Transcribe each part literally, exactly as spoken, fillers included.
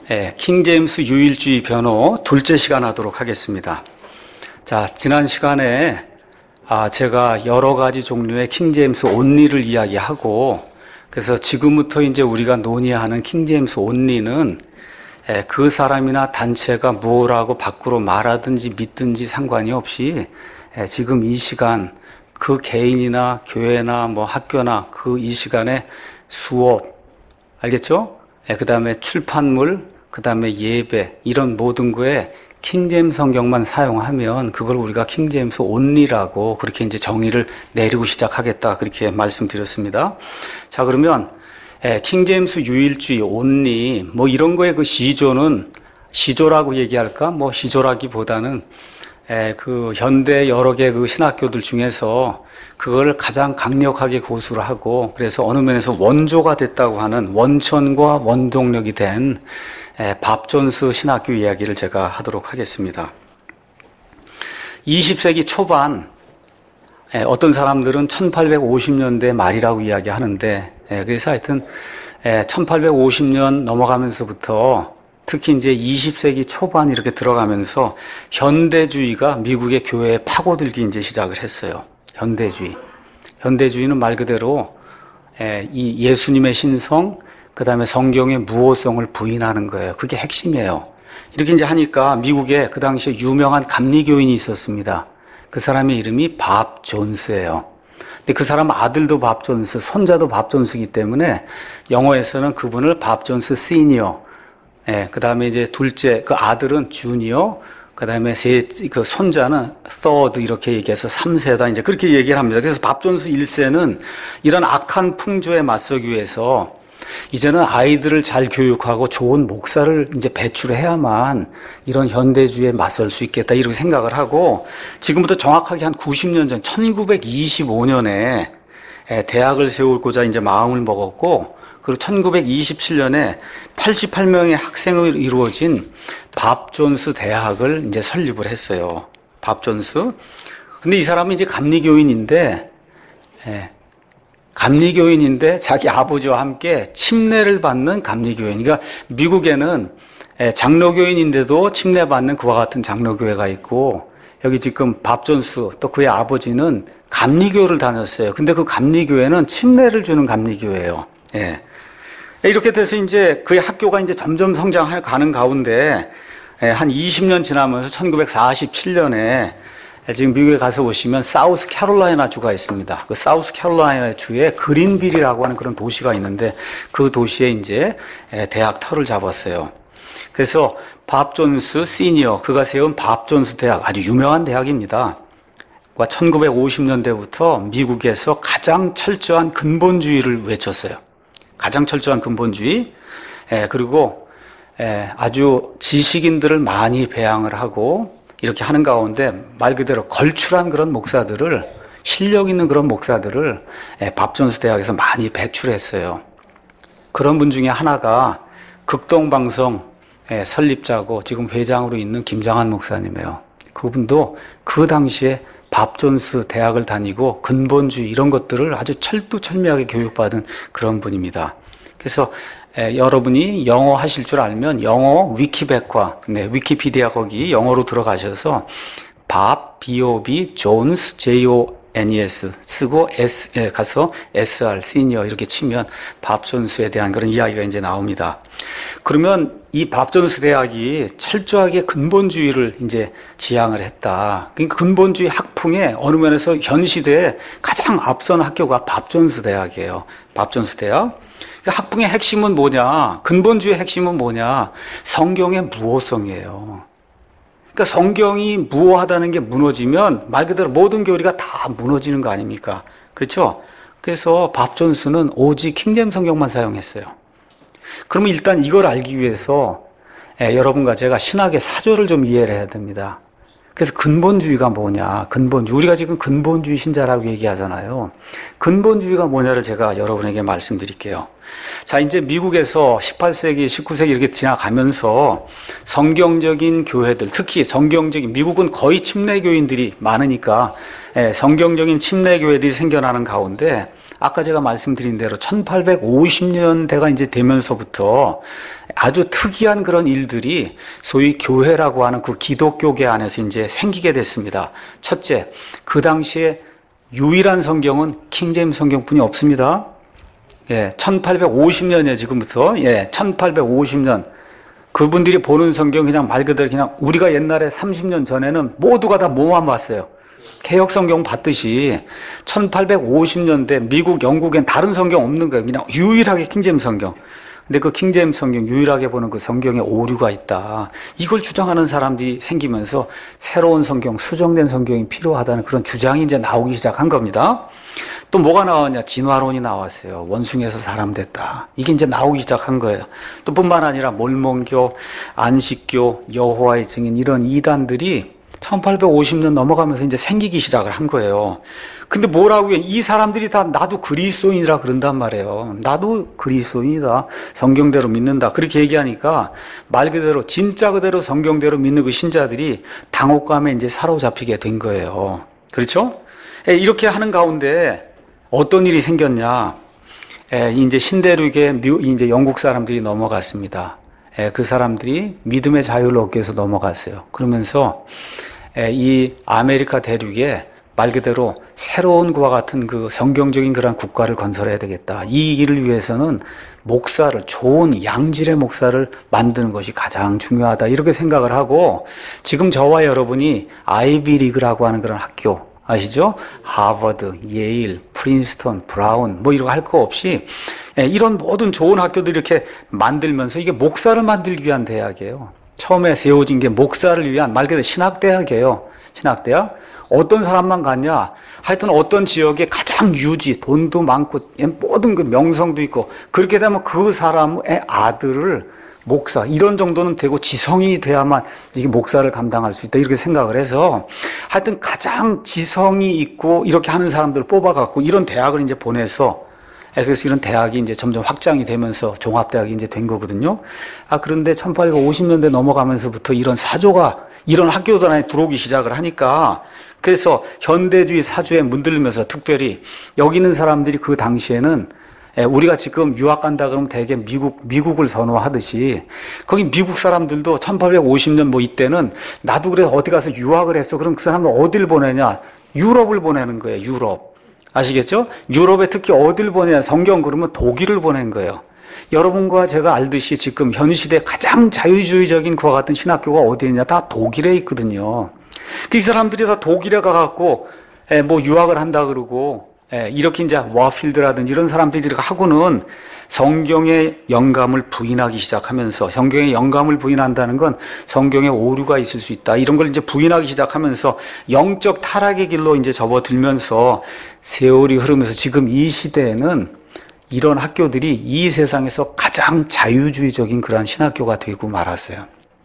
예, 킹제임스 유일주의 변호 둘째 시간 하도록 하겠습니다. 자, 지난 시간에 아, 제가 여러 가지 종류의 킹제임스 온리를 이야기하고, 그래서 지금부터 이제 우리가 논의하는 킹제임스 온리는 예, 그 사람이나 단체가 뭐라고 밖으로 말하든지 믿든지 상관이 없이 예, 지금 이 시간 그 개인이나 교회나 뭐 학교나 그 이 시간에 수업, 알겠죠? 예, 그 다음에 출판물, 그 다음에 예배, 이런 모든 거에 킹제임스 성경만 사용하면 그걸 우리가 킹제임스 온리라고 그렇게 이제 정의를 내리고 시작하겠다, 그렇게 말씀드렸습니다. 자, 그러면 예, 킹제임스 유일주의 온리 뭐 이런 거의 그 시조는 시조라고 얘기할까? 뭐 시조라기보다는 예, 그 현대 여러 개 그 신학교들 중에서 그걸 가장 강력하게 고수를 하고, 그래서 어느 면에서 원조가 됐다고 하는 원천과 원동력이 된 예, 밥 존스 신학교 이야기를 제가 하도록 하겠습니다. 이십 세기 초반 예, 어떤 사람들은 천팔백오십 년대 말이라고 이야기하는데, 예, 그래서 하여튼 예, 천팔백오십 년 넘어가면서부터 특히 이제 이십 세기 초반 이렇게 들어가면서 현대주의가 미국의 교회에 파고들기 이제 시작을 했어요. 현대주의. 현대주의는 말 그대로 이 예수님의 신성, 그 다음에 성경의 무호성을 부인하는 거예요. 그게 핵심이에요. 이렇게 이제 하니까 미국에 그 당시에 유명한 감리교인이 있었습니다. 그 사람의 이름이 밥 존스예요. 근데 그 사람 아들도 밥 존스, 손자도 밥 존스이기 때문에 영어에서는 그분을 밥 존스 시니어, 예, 그 다음에 이제 둘째, 그 아들은 주니어, 그 다음에 세, 그 손자는 third 이렇게 얘기해서 삼 세다, 이제 그렇게 얘기를 합니다. 그래서 밥 존스 일 세는 이런 악한 풍조에 맞서기 위해서 이제는 아이들을 잘 교육하고 좋은 목사를 이제 배출해야만 이런 현대주의에 맞설 수 있겠다, 이렇게 생각을 하고, 지금부터 정확하게 한 구십 년 전, 천구백이십오 년에 대학을 세우고자 이제 마음을 먹었고, 그리고 천구백이십칠 년에 팔십팔 명의 학생으로 이루어진 밥 존스 대학을 이제 설립을 했어요. 밥 존스. 근데 이 사람은 이제 감리교인인데, 예, 감리교인인데 자기 아버지와 함께 침례를 받는 감리교인. 그러니까 미국에는 예, 장로교인인데도 침례받는 그와 같은 장로교회가 있고, 여기 지금 밥 존스 또 그의 아버지는 감리교를 다녔어요. 근데 그 감리교회는 침례를 주는 감리교회예요. 예. 이렇게 돼서 이제 그의 학교가 이제 점점 성장해 가는 가운데 한 이십 년 지나면서 천구백사십칠 년에 지금 미국에 가서 보시면 사우스 캐롤라이나 주가 있습니다. 그 사우스 캐롤라이나 주에 그린빌이라고 하는 그런 도시가 있는데 그 도시에 이제 대학 터를 잡았어요. 그래서 밥 존스 시니어, 그가 세운 밥 존스 대학, 아주 유명한 대학입니다. 천구백오십 년대부터 미국에서 가장 철저한 근본주의를 외쳤어요. 가장 철저한 근본주의, 예, 그리고 예, 아주 지식인들을 많이 배양을 하고 이렇게 하는 가운데 말 그대로 걸출한 그런 목사들을, 실력 있는 그런 목사들을 예, 밥 존스 대학에서 많이 배출했어요. 그런 분 중에 하나가 극동방송 예, 설립자고 지금 회장으로 있는 김장한 목사님이에요. 그분도 그 당시에 밥 존스 대학을 다니고 근본주의 이런 것들을 아주 철두철미하게 교육받은 그런 분입니다. 그래서 에, 여러분이 영어 하실 줄 알면 영어 위키백과, 네, 위키피디아 거기 영어로 들어가셔서 밥, B-O-B, 존스, J-O-N-E-S 쓰고 S, 에, 가서 에스-알, 시니어 이렇게 치면 밥 존스에 대한 그런 이야기가 이제 나옵니다. 그러면 이 밥 존스 대학이 철저하게 근본주의를 이제 지향을 했다. 그러니까 근본주의 학풍에 어느 면에서 현 시대에 가장 앞선 학교가 밥 존스 대학이에요. 밥 존스 대학. 그러니까 학풍의 핵심은 뭐냐? 근본주의의 핵심은 뭐냐? 성경의 무호성이에요. 그러니까 성경이 무호하다는 게 무너지면 말 그대로 모든 교리가 다 무너지는 거 아닙니까? 그렇죠? 그래서 밥 존스는 오직 킹제임스 성경만 사용했어요. 그러면 일단 이걸 알기 위해서 예, 여러분과 제가 신학의 사조를 좀 이해를 해야 됩니다. 그래서 근본주의가 뭐냐, 근본주의. 우리가 지금 근본주의 신자라고 얘기하잖아요. 근본주의가 뭐냐를 제가 여러분에게 말씀드릴게요. 자, 이제 미국에서 십팔 세기, 십구 세기 이렇게 지나가면서 성경적인 교회들, 특히 성경적인, 미국은 거의 침례교인들이 많으니까 예, 성경적인 침례교회들이 생겨나는 가운데 아까 제가 말씀드린 대로 천팔백오십 년대가 이제 되면서부터 아주 특이한 그런 일들이 소위 교회라고 하는 그 기독교계 안에서 이제 생기게 됐습니다. 첫째, 그 당시에 유일한 성경은 킹제임스 성경뿐이 없습니다. 예, 천팔백오십 년이에요, 지금부터. 예, 천팔백오십 년. 그분들이 보는 성경 그냥 말 그대로 그냥 우리가 옛날에 삼십 년 전에는 모두가 다 뭐만 봤어요? 개역 성경 봤듯이 천팔백오십 년대 미국, 영국엔 다른 성경 없는 거예요. 그냥 유일하게 킹제임스 성경. 근데 그 킹제임스 성경 유일하게 보는 그 성경에 오류가 있다. 이걸 주장하는 사람들이 생기면서 새로운 성경, 수정된 성경이 필요하다는 그런 주장이 이제 나오기 시작한 겁니다. 또 뭐가 나왔냐? 진화론이 나왔어요. 원숭이에서 사람 됐다. 이게 이제 나오기 시작한 거예요. 또 뿐만 아니라 몰몬교, 안식교, 여호와의 증인 이런 이단들이 천팔백오십 년 넘어가면서 이제 생기기 시작을 한 거예요. 근데 뭐라고요? 이 사람들이 다 나도 그리스도인이라 그런단 말이에요. 나도 그리스도인이다. 성경대로 믿는다. 그렇게 얘기하니까 말 그대로 진짜 그대로 성경대로 믿는 그 신자들이 당혹감에 이제 사로잡히게 된 거예요. 그렇죠? 이렇게 하는 가운데 어떤 일이 생겼냐? 이제 신대륙에 이제 영국 사람들이 넘어갔습니다. 그 사람들이 믿음의 자유를 얻기 위해서 넘어갔어요. 그러면서 이 아메리카 대륙에 말 그대로 새로운 그와 같은 그 성경적인 그런 국가를 건설해야 되겠다. 이 일을 위해서는 목사를, 좋은 양질의 목사를 만드는 것이 가장 중요하다. 이렇게 생각을 하고 지금 저와 여러분이 아이비리그라고 하는 그런 학교 아시죠? 하버드, 예일, 프린스턴, 브라운 뭐 이런 거 할 거 없이 이런 모든 좋은 학교들 이렇게 만들면서 이게 목사를 만들기 위한 대학이에요. 처음에 세워진 게 목사를 위한 말 그대로 신학대학이에요. 신학대학. 어떤 사람만 갔냐? 하여튼 어떤 지역에 가장 유지, 돈도 많고 모든 그 명성도 있고 그렇게 되면 그 사람의 아들을 목사, 이런 정도는 되고 지성이 돼야만 이게 목사를 감당할 수 있다. 이렇게 생각을 해서 하여튼 가장 지성이 있고 이렇게 하는 사람들을 뽑아갖고 이런 대학을 이제 보내서 그래서 이런 대학이 이제 점점 확장이 되면서 종합대학이 이제 된 거거든요. 아, 그런데 천팔백오십 년대 넘어가면서부터 이런 사조가 이런 학교들 안에 들어오기 시작을 하니까 그래서 현대주의 사주에 문들면서 특별히 여기 있는 사람들이 그 당시에는 우리가 지금 유학 간다 그러면 대개 미국, 미국을 선호하듯이 거기 미국 사람들도 천팔백오십 년 뭐 이때는 나도 그래 어디 가서 유학을 했어. 그럼 그 사람은 어딜 보내냐? 유럽을 보내는 거예요. 유럽. 아시겠죠? 유럽에 특히 어딜 보내냐? 성경 그러면 독일을 보낸 거예요. 여러분과 제가 알듯이 지금 현 시대 가장 자유주의적인 그와 같은 신학교가 어디에 있냐? 다 독일에 있거든요. 그 사람들이 다 독일에 가갖고 뭐 유학을 한다 그러고 이렇게 이제 와필드라든지 이런 사람들이 하고는 성경의 영감을 부인하기 시작하면서 성경의 영감을 부인한다는 건 성경에 오류가 있을 수 있다. 이런 걸 이제 부인하기 시작하면서 영적 타락의 길로 이제 접어들면서 세월이 흐르면서 지금 이 시대에는 이런 학교들이 이 세상에서 가장 자유주의적인 그러한 신학교가 되고 말았어요.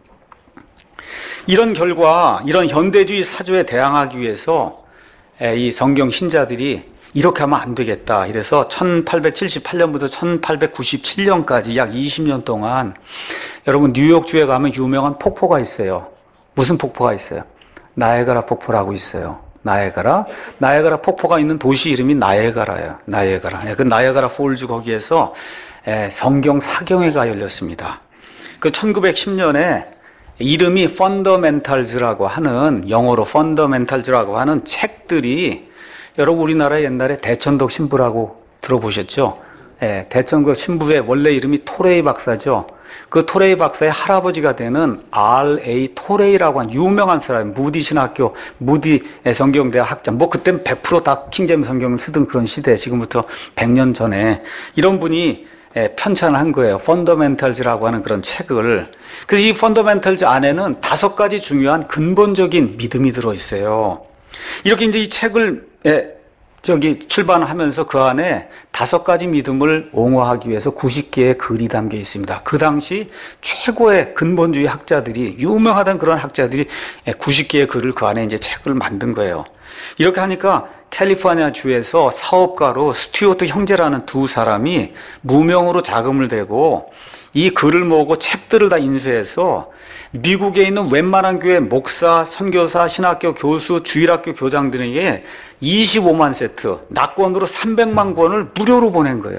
이런 결과, 이런 현대주의 사조에 대항하기 위해서 이 성경 신자들이 이렇게 하면 안 되겠다. 이래서 천팔백칠십팔 년부터 천팔백구십칠 년까지 약 이십 년 동안 여러분 뉴욕주에 가면 유명한 폭포가 있어요. 무슨 폭포가 있어요? 나이아가라 폭포라고 있어요. 나이아가라. 나이아가라 폭포가 있는 도시 이름이 나이아가라예요. 나이아가라. 그 나이아가라 폴즈 거기에서 성경 사경회가 열렸습니다. 그 천구백십 년에 이름이 펀더멘탈즈라고 하는 영어로 펀더멘탈즈라고 하는 책들이 여러분 우리나라 옛날에 대천덕 신부라고 들어보셨죠? 예, 대천덕 신부의 원래 이름이 토레이 박사죠. 그 토레이 박사의 할아버지가 되는 알 에이 토레이라고 한 유명한 사람, 무디 신학교, 무디 성경대학 학자. 뭐 그땐 백 퍼센트 다 킹제임스 성경을 쓰던 그런 시대, 지금부터 백 년 전에 이런 분이 편찬을 한 거예요. 펀더멘탈즈라고 하는 그런 책을. 그래서 이 펀더멘탈즈 안에는 다섯 가지 중요한 근본적인 믿음이 들어있어요. 이렇게 이제 이 책을 예, 저기 출版하면서 그 안에 다섯 가지 믿음을 옹호하기 위해서 구십 개의 글이 담겨 있습니다. 그 당시 최고의 근본주의 학자들이 유명하던 그런 학자들이 구십 개의 글을 그 안에 이제 책을 만든 거예요. 이렇게 하니까 캘리포니아 주에서 사업가로 스튜어트 형제라는 두 사람이 무명으로 자금을 대고 이 글을 모으고 책들을 다 인쇄해서 미국에 있는 웬만한 교회 목사, 선교사, 신학교 교수, 주일학교 교장들에게 이십오만 세트, 낙권으로 삼백만 권을 무료로 보낸 거예요.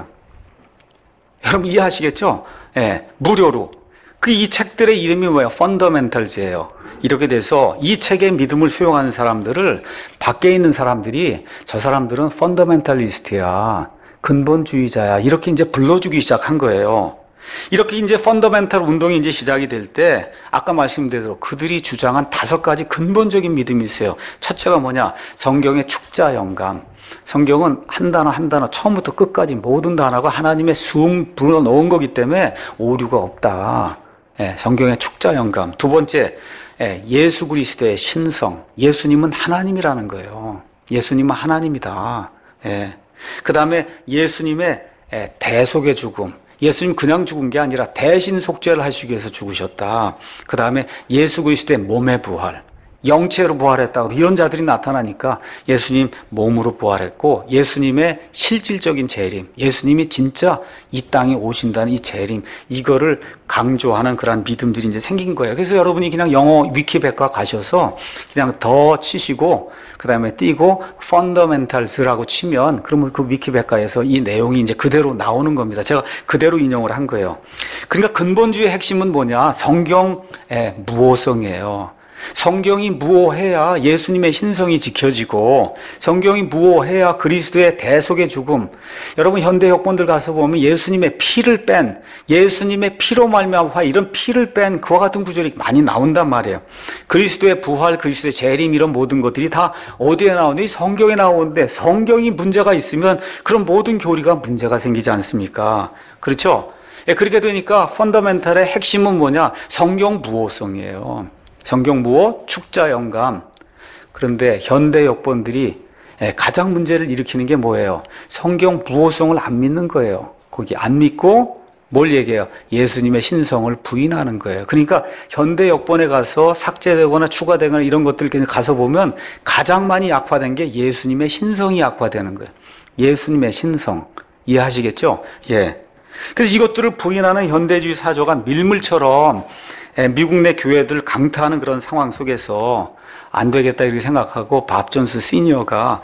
여러분 이해하시겠죠? 예, 네, 무료로. 그 이 책들의 이름이 뭐예요? 펀더멘털즈예요. 이렇게 돼서 이 책의 믿음을 수용하는 사람들을 밖에 있는 사람들이 저 사람들은 펀더멘털리스트야, 근본주의자야, 이렇게 이제 불러주기 시작한 거예요. 이렇게 이제 펀더멘털 운동이 이제 시작이 될 때 아까 말씀드린 대로 그들이 주장한 다섯 가지 근본적인 믿음이 있어요. 첫째가 뭐냐? 성경의 축자 영감. 성경은 한 단어 한 단어 처음부터 끝까지 모든 단어가 하나님의 수응 불어 넣은 거기 때문에 오류가 없다. 예, 성경의 축자 영감. 두 번째, 예, 예수 그리스도의 신성. 예수님은 하나님이라는 거예요. 예수님은 하나님이다. 예. 그 다음에 예수님의 예, 대속의 죽음. 예수님 그냥 죽은 게 아니라 대신 속죄를 하시기 위해서 죽으셨다. 그 다음에 예수 그리스도의 몸의 부활. 영체로 부활했다고 이런 자들이 나타나니까 예수님 몸으로 부활했고 예수님의 실질적인 재림, 예수님이 진짜 이 땅에 오신다는 이 재림, 이거를 강조하는 그런 믿음들이 이제 생긴 거예요. 그래서 여러분이 그냥 영어 위키백과 가셔서 그냥 더 치시고 그 다음에 띄고 펀더멘탈스라고 치면 그러면 그 위키백과에서 이 내용이 이제 그대로 나오는 겁니다. 제가 그대로 인용을 한 거예요. 그러니까 근본주의의 핵심은 뭐냐? 성경의 무오성이에요. 성경이 무오해야 예수님의 신성이 지켜지고 성경이 무오해야 그리스도의 대속의 죽음. 여러분 현대 여권들 가서 보면 예수님의 피를 뺀, 예수님의 피로 말미암아 이런 피를 뺀 그와 같은 구절이 많이 나온단 말이에요. 그리스도의 부활, 그리스도의 재림 이런 모든 것들이 다 어디에 나오니? 성경에 나오는데 성경이 문제가 있으면 그런 모든 교리가 문제가 생기지 않습니까? 그렇죠? 예, 그렇게 되니까 펀더멘탈의 핵심은 뭐냐? 성경 무오성이에요. 성경 무오, 축자 영감. 그런데 현대 역본들이 가장 문제를 일으키는 게 뭐예요? 성경 무오성을 안 믿는 거예요. 거기 안 믿고 뭘 얘기해요? 예수님의 신성을 부인하는 거예요. 그러니까 현대 역본에 가서 삭제되거나 추가되거나 이런 것들 가서 보면 가장 많이 약화된 게 예수님의 신성이 약화되는 거예요. 예수님의 신성. 이해하시겠죠? 예. 그래서 이것들을 부인하는 현대주의 사조가 밀물처럼 미국 내 교회들 강타하는 그런 상황 속에서 안 되겠다 이렇게 생각하고 밥 존스 시니어가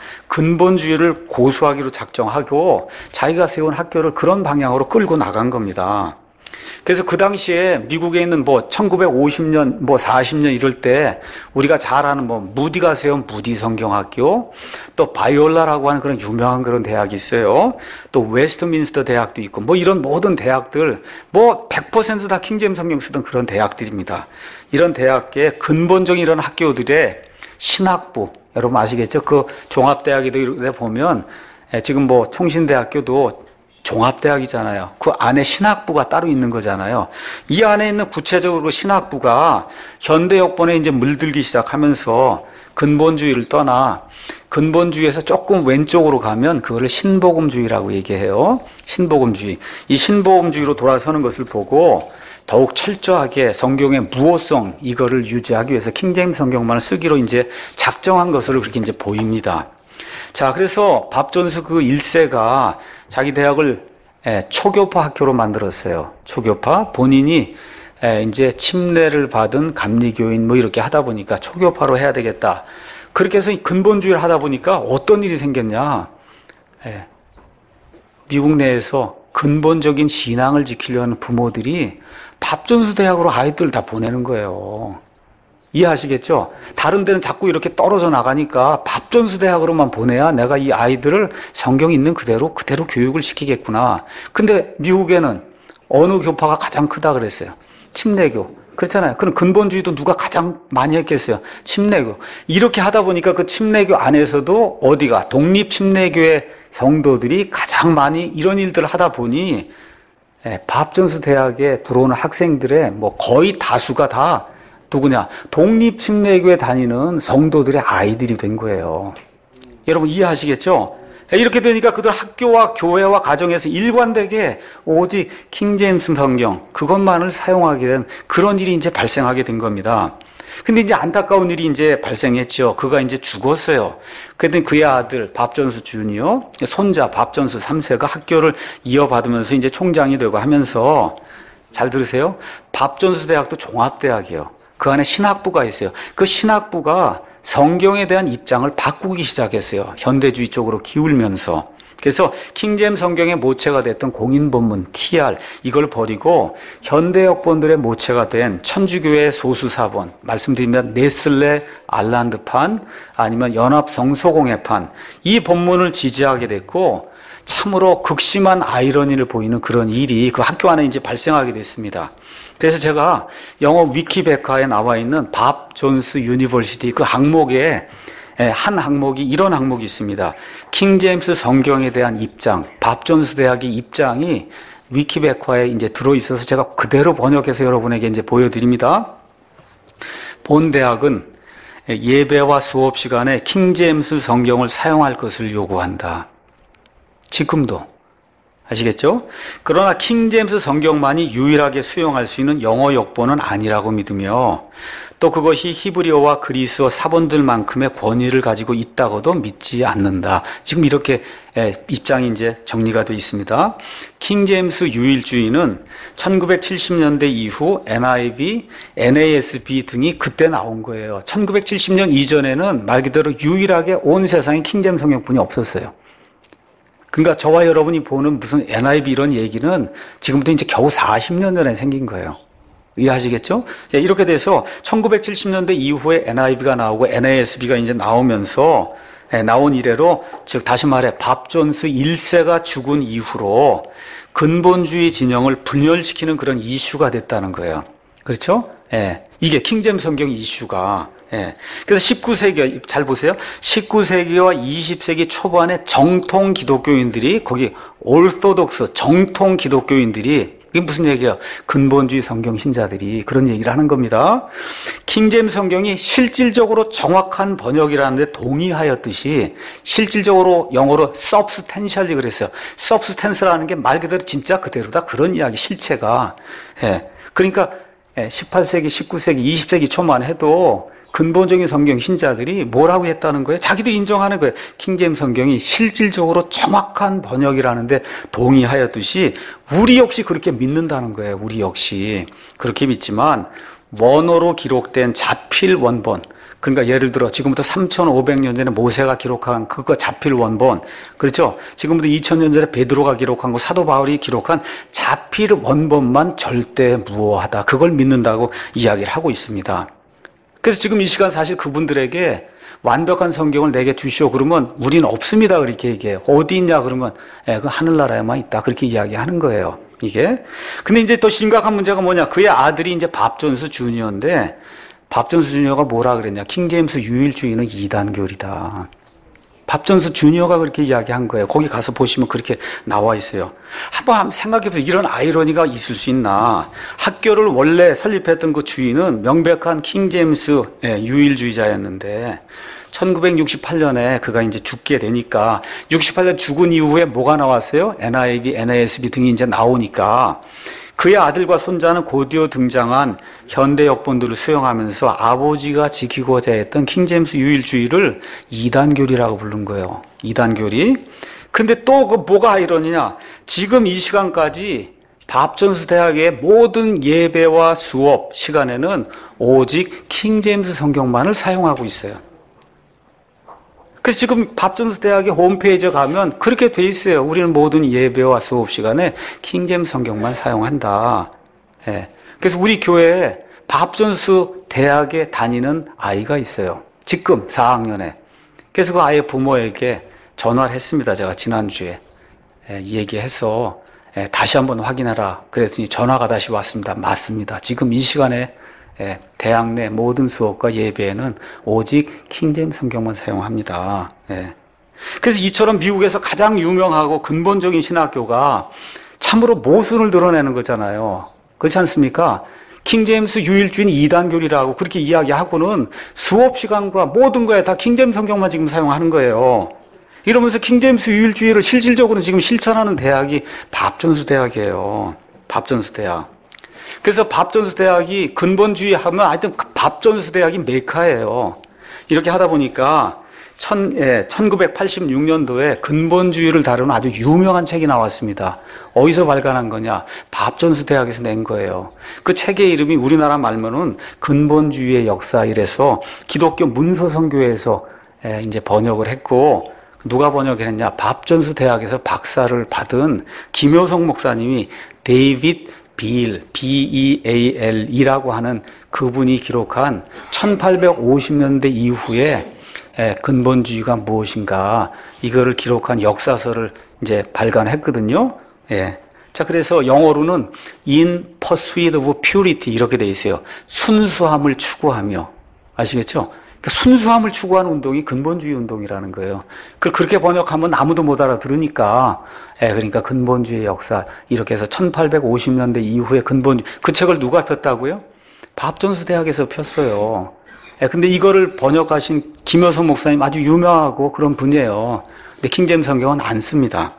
근본주의를 고수하기로 작정하고 자기가 세운 학교를 그런 방향으로 끌고 나간 겁니다. 그래서 그 당시에 미국에 있는 뭐 천구백오십 년, 뭐 사십 년 이럴 때 우리가 잘 아는 뭐 무디가 세운 무디 성경학교, 또 바이올라라고 하는 그런 유명한 그런 대학이 있어요. 또 웨스트민스터 대학도 있고 뭐 이런 모든 대학들 뭐 백 퍼센트 다 킹제임스 성경 쓰던 그런 대학들입니다. 이런 대학의 근본적인 이런 학교들의 신학부, 여러분 아시겠죠? 그 종합대학에도 이렇게 보면 지금 뭐 총신대학교도 종합대학이잖아요. 그 안에 신학부가 따로 있는 거잖아요. 이 안에 있는 구체적으로 신학부가 현대 역본에 이제 물들기 시작하면서 근본주의를 떠나 근본주의에서 조금 왼쪽으로 가면 그거를 신복음주의라고 얘기해요. 신복음주의. 이 신복음주의로 돌아서는 것을 보고 더욱 철저하게 성경의 무오성 이거를 유지하기 위해서 킹제임스 성경만을 쓰기로 이제 작정한 것으로 그렇게 이제 보입니다. 자, 그래서 밥 존스 그 일 세가 자기 대학을 초교파 학교로 만들었어요. 초교파. 본인이 이제 침례를 받은 감리교인 뭐 이렇게 하다 보니까 초교파로 해야 되겠다. 그렇게 해서 근본주의를 하다 보니까 어떤 일이 생겼냐. 미국 내에서 근본적인 신앙을 지키려는 부모들이 밥 존스 대학으로 아이들 다 보내는 거예요. 이해하시겠죠? 다른 데는 자꾸 이렇게 떨어져 나가니까 밥 존스 대학으로만 보내야 내가 이 아이들을 성경 있는 그대로 그대로 교육을 시키겠구나. 근데 미국에는 어느 교파가 가장 크다 그랬어요? 침례교. 그렇잖아요. 그럼 근본주의도 누가 가장 많이 했겠어요? 침례교. 이렇게 하다 보니까 그 침례교 안에서도 어디가 독립 침례교의 성도들이 가장 많이 이런 일들을 하다 보니 밥 존스 대학에 들어오는 학생들의 뭐 거의 다수가 다 누구냐? 독립침례교회 다니는 성도들의 아이들이 된 거예요. 여러분 이해하시겠죠? 이렇게 되니까 그들 학교와 교회와 가정에서 일관되게 오직 킹제임스 성경 그것만을 사용하게 된 그런 일이 이제 발생하게 된 겁니다. 근데 이제 안타까운 일이 이제 발생했죠. 그가 이제 죽었어요. 그랬더니 그의 아들 밥전수 주니어, 손자 밥전수 삼 세가 학교를 이어받으면서 이제 총장이 되고 하면서, 잘 들으세요. 밥전수 대학도 종합대학이에요. 그 안에 신학부가 있어요. 그 신학부가 성경에 대한 입장을 바꾸기 시작했어요. 현대주의 쪽으로 기울면서. 그래서 킹제임스 성경의 모체가 됐던 공인본문 티알 이걸 버리고 현대 역본들의 모체가 된 천주교의 소수사본, 말씀드리면 네슬레 알란드판 아니면 연합 성소공회판, 이 본문을 지지하게 됐고 참으로 극심한 아이러니를 보이는 그런 일이 그 학교 안에 이제 발생하게 됐습니다. 그래서 제가 영어 위키백과에 나와 있는 밥 존스 유니버시티 그 항목에 한 항목이 이런 항목이 있습니다. 킹제임스 성경에 대한 입장, 밥 존스 대학의 입장이 위키백과에 이제 들어있어서 제가 그대로 번역해서 여러분에게 이제 보여드립니다. 본 대학은 예배와 수업 시간에 킹제임스 성경을 사용할 것을 요구한다. 지금도. 아시겠죠? 그러나 킹제임스 성경만이 유일하게 수용할 수 있는 영어 역본은 아니라고 믿으며 또 그것이 히브리어와 그리스어 사본들만큼의 권위를 가지고 있다고도 믿지 않는다. 지금 이렇게 입장이 이제 정리가 되어 있습니다. 킹제임스 유일주의는 천구백칠십 년대 이후 엔아이브이, 엔에이에스비 등이 그때 나온 거예요. 천구백칠십 년 이전에는 말 그대로 유일하게 온 세상에 킹제임스 성경뿐이 없었어요. 그러니까 저와 여러분이 보는 무슨 엔아이브이 이런 얘기는 지금부터 이제 겨우 사십 년 전에 생긴 거예요. 이해하시겠죠? 이렇게 돼서 천구백칠십 년대 이후에 엔아이브이가 나오고 엔에이에스비가 이제 나오면서 나온 이래로, 즉 다시 말해 밥 존스 일 세가 죽은 이후로 근본주의 진영을 분열시키는 그런 이슈가 됐다는 거예요. 그렇죠? 예. 이게 킹제임스 성경 이슈가. 예. 그래서 십구 세기, 잘 보세요. 십구 세기와 이십 세기 초반에 정통 기독교인들이, 거기 올소독스, 정통 기독교인들이, 이게 무슨 얘기야? 근본주의 성경 신자들이 그런 얘기를 하는 겁니다. 킹제임스 성경이 실질적으로 정확한 번역이라는데 동의하였듯이, 실질적으로 영어로 substantially 그랬어요. substance라는 게 말 그대로 진짜 그대로다. 그런 이야기, 실체가. 예. 그러니까 십팔 세기, 십구 세기, 이십 세기 초만 해도 근본적인 성경 신자들이 뭐라고 했다는 거예요? 자기도 인정하는 거예요. 킹제임스 성경이 실질적으로 정확한 번역이라는데 동의하였듯이 우리 역시 그렇게 믿는다는 거예요. 우리 역시 그렇게 믿지만 원어로 기록된 자필 원본, 그러니까 예를 들어 지금부터 삼천오백 년 전에 모세가 기록한 그거 자필 원본, 그렇죠? 지금부터 이천 년 전에 베드로가 기록한 거, 사도 바울이 기록한 자필 원본만 절대 무효하다. 그걸 믿는다고 이야기를 하고 있습니다. 그래서 지금 이 시간 사실 그분들에게 완벽한 성경을 내게 주시오 그러면 우리는 없습니다. 그렇게 얘기해요. 어디 있냐 그러면 예, 그 하늘나라에만 있다. 그렇게 이야기하는 거예요. 이게. 근데 이제 또 심각한 문제가 뭐냐? 그의 아들이 이제 밥 존스 주니어인데, 밥 존스 주니어가 뭐라 그랬냐? 킹제임스 유일주의는 이단교리다. 밥 존스 주니어가 그렇게 이야기한 거예요. 거기 가서 보시면 그렇게 나와 있어요. 한번 생각해보세요. 이런 아이러니가 있을 수 있나? 학교를 원래 설립했던 그 주인은 명백한 킹제임스 유일주의자였는데 천구백육십팔 년에 그가 이제 죽게 되니까, 육십팔 년 죽은 이후에 뭐가 나왔어요? 엔아이브이, 엔에이에스비 등이 이제 나오니까 그의 아들과 손자는 곧이어 등장한 현대 역본들을 수용하면서 아버지가 지키고자 했던 킹제임스 유일주의를 이단교리라고 부른 거예요. 이단교리. 근데 또 그 뭐가 아이러니냐? 지금 이 시간까지 밥 존스 대학의 모든 예배와 수업 시간에는 오직 킹제임스 성경만을 사용하고 있어요. 그래서 지금 밥 존스 대학의 홈페이지에 가면 그렇게 돼 있어요. 우리는 모든 예배와 수업 시간에 킹제임스 성경만 사용한다. 예. 그래서 우리 교회에 밥 존스 대학에 다니는 아이가 있어요. 지금 사 학년에. 그래서 그 아이의 부모에게 전화를 했습니다. 제가 지난주에. 예, 이 얘기해서 예, 다시 한번 확인하라. 그랬더니 전화가 다시 왔습니다. 맞습니다. 지금 이 시간에 예, 대학 내 모든 수업과 예배에는 오직 킹제임스 성경만 사용합니다. 예. 그래서 이처럼 미국에서 가장 유명하고 근본적인 신학교가 참으로 모순을 드러내는 거잖아요. 그렇지 않습니까? 킹제임스 유일주의는 이단교리라고 그렇게 이야기하고는 수업 시간과 모든 거에 다 킹제임스 성경만 지금 사용하는 거예요. 이러면서 킹제임스 유일주의를 실질적으로 지금 실천하는 대학이 밥 존스 대학이에요. 밥 존스 대학. 그래서 밥전수 대학이 근본주의 하면 하여튼 밥전수 대학이 메카예요. 이렇게 하다 보니까 천, 예, 천구백팔십육 년도에 근본주의를 다루는 아주 유명한 책이 나왔습니다. 어디서 발간한 거냐? 밥전수 대학에서 낸 거예요. 그 책의 이름이 우리나라 말로는 근본주의의 역사 이래서 기독교 문서선교회에서 예, 이제 번역을 했고, 누가 번역했냐? 밥전수 대학에서 박사를 받은 김효성 목사님이 데이빗 빌, 비 이 에이 엘이라고 하는 그분이 기록한 천팔백오십 년대 이후에 예, 근본주의가 무엇인가 이거를 기록한 역사서를 이제 발간했거든요. 예. 자, 그래서 영어로는 in pursuit of purity 이렇게 돼 있어요. 순수함을 추구하며. 아시겠죠? 그러니까 순수함을 추구하는 운동이 근본주의 운동이라는 거예요. 그걸 그렇게 번역하면 아무도 못 알아들으니까, 예, 그러니까 근본주의 역사 이렇게 해서 천팔백오십 년대 이후에 근본 그 책을 누가 폈다고요? 밥전수 대학에서 폈어요. 예, 근데 이거를 번역하신 김효성 목사님 아주 유명하고 그런 분이에요. 근데 킹제임스 성경은 안 씁니다.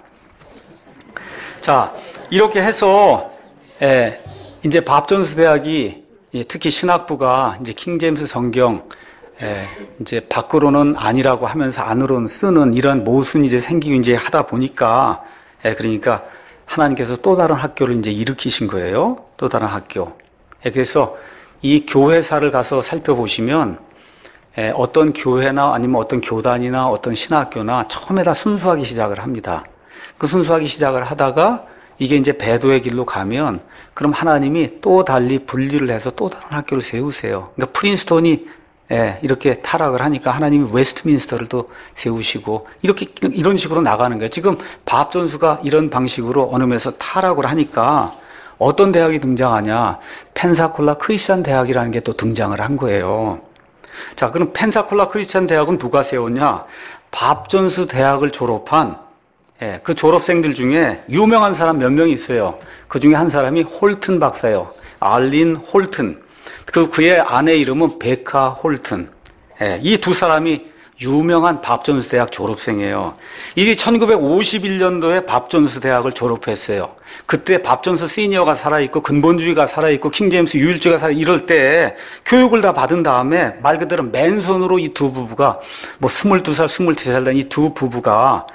자, 이렇게 해서 예, 이제 밥전수 대학이 예, 특히 신학부가 이제 킹제임스 성경 예, 이제 밖으로는 아니라고 하면서 안으로는 쓰는 이런 모순이 이제 생기고 이제 하다 보니까 예, 그러니까 하나님께서 또 다른 학교를 이제 일으키신 거예요. 또 다른 학교. 예, 그래서 이 교회사를 가서 살펴보시면 예, 어떤 교회나 아니면 어떤 교단이나 어떤 신학교나 처음에 다 순수하게 시작을 합니다. 그 순수하게 시작을 하다가 이게 이제 배도의 길로 가면 그럼 하나님이 또 달리 분리를 해서 또 다른 학교를 세우세요. 그러니까 프린스톤이 예, 이렇게 타락을 하니까 하나님이 웨스트민스터를 또 세우시고 이렇게 이런 식으로 나가는 거예요. 지금 밥전수가 이런 방식으로 어느 면에서 타락을 하니까 어떤 대학이 등장하냐? 펜사콜라 크리스찬 대학이라는 게 또 등장을 한 거예요. 자, 그럼 펜사콜라 크리스찬 대학은 누가 세웠냐? 밥전수 대학을 졸업한 예, 그 졸업생들 중에 유명한 사람 몇 명이 있어요. 그 중에 한 사람이 홀튼 박사예요. 알린 홀튼. 그 그의 아내 이름은 베카 홀튼. 예, 이 두 사람이 유명한 밥전수 대학 졸업생이에요. 이게 천구백오십일 년도에 밥전수 대학을 졸업했어요. 그때 밥전수 시니어가 살아있고 근본주의가 살아있고 킹제임스 유일주의가 살아 이럴 때 교육을 다 받은 다음에 말 그대로 맨손으로 이 두 부부가 뭐 스물두 살, 스물세 살 된 이 두 부부가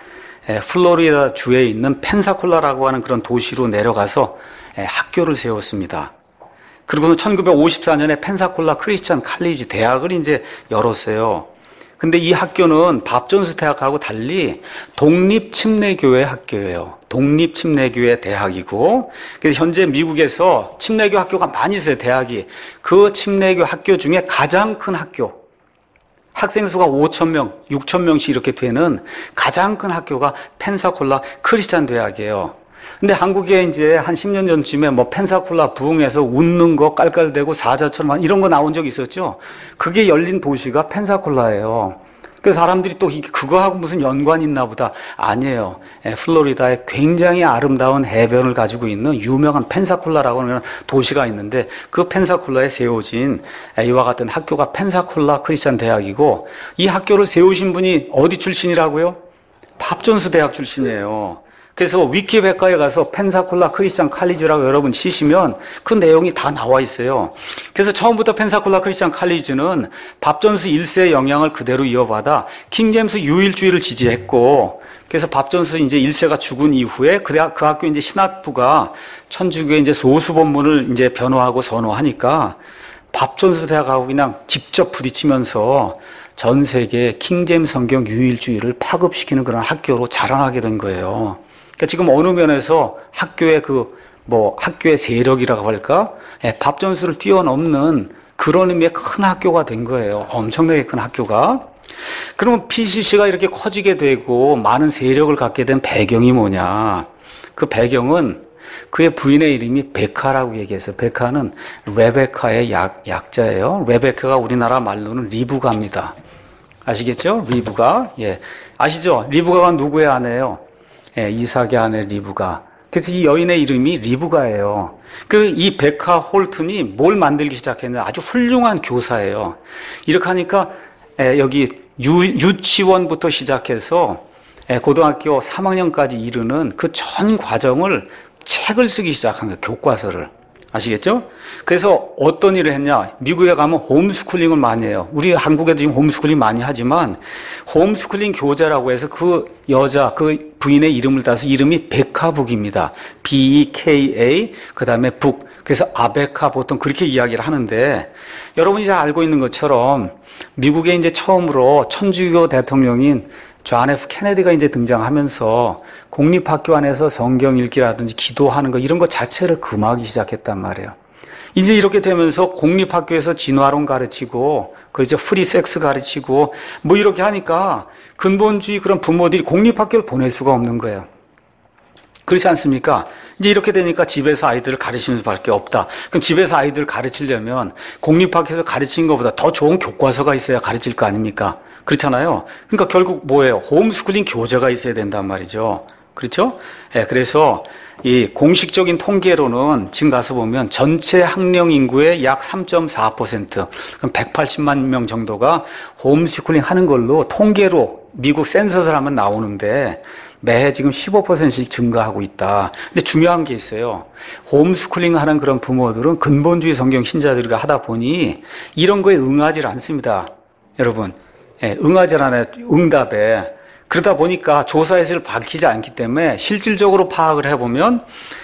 플로리다 주에 있는 펜사콜라라고 하는 그런 도시로 내려가서 학교를 세웠습니다. 그리고는 천구백오십사 년에 펜사콜라 크리스찬 칼리지 대학을 이제 열었어요. 근데 이 학교는 밥전수 대학하고 달리 독립침례교회 학교예요. 독립침례교회 대학이고, 그래서 현재 미국에서 침례교 학교가 많이 있어요, 대학이. 그 침례교 학교 중에 가장 큰 학교. 학생 수가 오천 명, 육천 명씩 이렇게 되는 가장 큰 학교가 펜사콜라 크리스찬 대학이에요. 근데 한국에 이제 한 십 년 전쯤에 뭐 펜사콜라 부흥해서 웃는 거 깔깔대고 사자처럼 이런 거 나온 적이 있었죠. 그게 열린 도시가 펜사콜라예요. 그 사람들이 또 그거하고 무슨 연관이 있나 보다. 아니에요. 플로리다에 굉장히 아름다운 해변을 가지고 있는 유명한 펜사콜라라고 하는 도시가 있는데 그 펜사콜라에 세워진 이와 같은 학교가 펜사콜라 크리스찬 대학이고, 이 학교를 세우신 분이 어디 출신이라고요? 밥전수 대학 출신이에요. 그래서 위키백과에 가서 펜사콜라 크리스찬 칼리지라고 여러분 치시면 그 내용이 다 나와 있어요. 그래서 처음부터 펜사콜라 크리스찬 칼리지는 밥전수 일 세의 영향을 그대로 이어받아 킹제임스 유일주의를 지지했고, 그래서 밥전수 이제 일 세가 죽은 이후에 그, 그 학교 이제 신학부가 천주교의 이제 소수 본문을 이제 변호하고 선호하니까 밥전수 대학하고 그냥 직접 부딪히면서 전 세계 킹제임스 성경 유일주의를 파급시키는 그런 학교로 자라나게 된 거예요. 그러니까 지금 어느 면에서 학교의 그, 뭐, 학교의 세력이라고 할까? 예, 밥전수를 뛰어넘는 그런 의미의 큰 학교가 된 거예요. 엄청나게 큰 학교가. 그러면 피씨씨가 이렇게 커지게 되고 많은 세력을 갖게 된 배경이 뭐냐? 그 배경은 그의 부인의 이름이 베카라고 얘기했어요. 베카는 레베카의 약, 약자예요. 레베카가 우리나라 말로는 리브가입니다. 아시겠죠? 리브가. 예. 아시죠? 리브가가 누구의 아내예요? 예, 이삭의 아내 리브가. 그래서 이 여인의 이름이 리브가예요. 그 이 베카 홀튼이 뭘 만들기 시작했냐? 아주 훌륭한 교사예요. 이렇게 하니까 예, 여기 유, 유치원부터 시작해서 예, 고등학교 삼 학년까지 이르는 그 전 과정을 책을 쓰기 시작한 거예요. 교과서를. 아시겠죠? 그래서 어떤 일을 했냐? 미국에 가면 홈스쿨링을 많이 해요. 우리 한국에도 지금 홈스쿨링 많이 하지만 홈스쿨링 교재라고 해서 그 여자, 그 부인의 이름을 따서 이름이 베카북입니다. B E K A 그 다음에 북. 그래서 아베카 보통 그렇게 이야기를 하는데 여러분이 잘 알고 있는 것처럼 미국에 이제 처음으로 천주교 대통령인 존 F 케네디가 이제 등장하면서 공립학교 안에서 성경 읽기라든지 기도하는 거 이런 거 자체를 금하기 시작했단 말이에요. 이제 이렇게 되면서 공립학교에서 진화론 가르치고 그렇죠. 프리섹스 가르치고 뭐 이렇게 하니까 근본주의 그런 부모들이 공립학교를 보낼 수가 없는 거예요. 그렇지 않습니까? 이제 이렇게 되니까 집에서 아이들을 가르치는 수밖에 없다. 그럼 집에서 아이들을 가르치려면 공립학교에서 가르치는 것보다 더 좋은 교과서가 있어야 가르칠 거 아닙니까? 그렇잖아요. 그러니까 결국 뭐예요? 홈스쿨링 교재가 있어야 된단 말이죠. 그렇죠? 예, 그래서 이 공식적인 통계로는 지금 가서 보면 전체 학령 인구의 약 삼 점 사 퍼센트, 그럼 백팔십만 명 정도가 홈스쿨링 하는 걸로 통계로 미국 센서스를 하면 나오는데 매해 지금 십오 퍼센트씩 증가하고 있다. 근데 중요한 게 있어요. 홈스쿨링 하는 그런 부모들은 근본주의 성경 신자들과 하다 보니 이런 거에 응하지 않습니다. 여러분, 예, 응하지 않아요. 응답에. 그러다 보니까 조사에서 밝히지 않기 때문에 실질적으로 파악을 해보면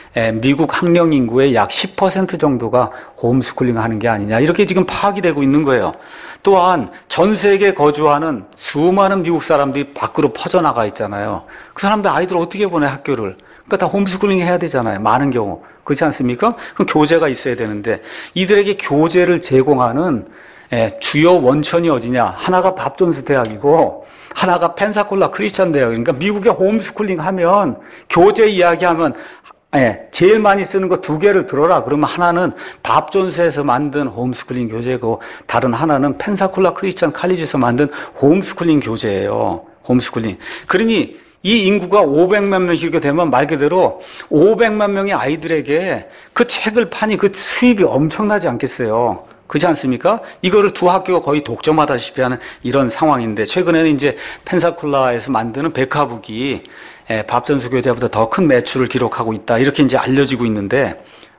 미국 학령 인구의 약 십 퍼센트 정도가 홈스쿨링 하는 게 아니냐 이렇게 지금 파악이 되고 있는 거예요. 또한 전 세계에 거주하는 수많은 미국 사람들이 밖으로 퍼져나가 있잖아요. 그 사람들 아이들 어떻게 보내 학교를. 그러니까 다 홈스쿨링 해야 되잖아요. 많은 경우. 그렇지 않습니까? 그럼 교재가 있어야 되는데 이들에게 교재를 제공하는 예, 주요 원천이 어디냐? 하나가 밥존스 대학이고 하나가 펜사콜라 크리스천 대학. 그러니까 미국에 홈스쿨링 하면 교재 이야기하면 예, 제일 많이 쓰는 거 두 개를 들어라. 그러면 하나는 밥존스에서 만든 홈스쿨링 교재고 다른 하나는 펜사콜라 크리스천 칼리지에서 만든 홈스쿨링 교재예요. 홈스쿨링. 그러니 이 인구가 오백만 명씩 이렇게 되면 말 그대로 오백만 명의 아이들에게 그 책을 파니 그 수입이 엄청나지 않겠어요. 그렇지 않습니까? 이거를 두 학교가 거의 독점하다시피 하는 이런 상황인데 최근에는 이제 펜사콜라에서 만드는 백화북이 밥전수 교재보다 더 큰 매출을 기록하고 있다. 이렇게 이제 알려지고 있는데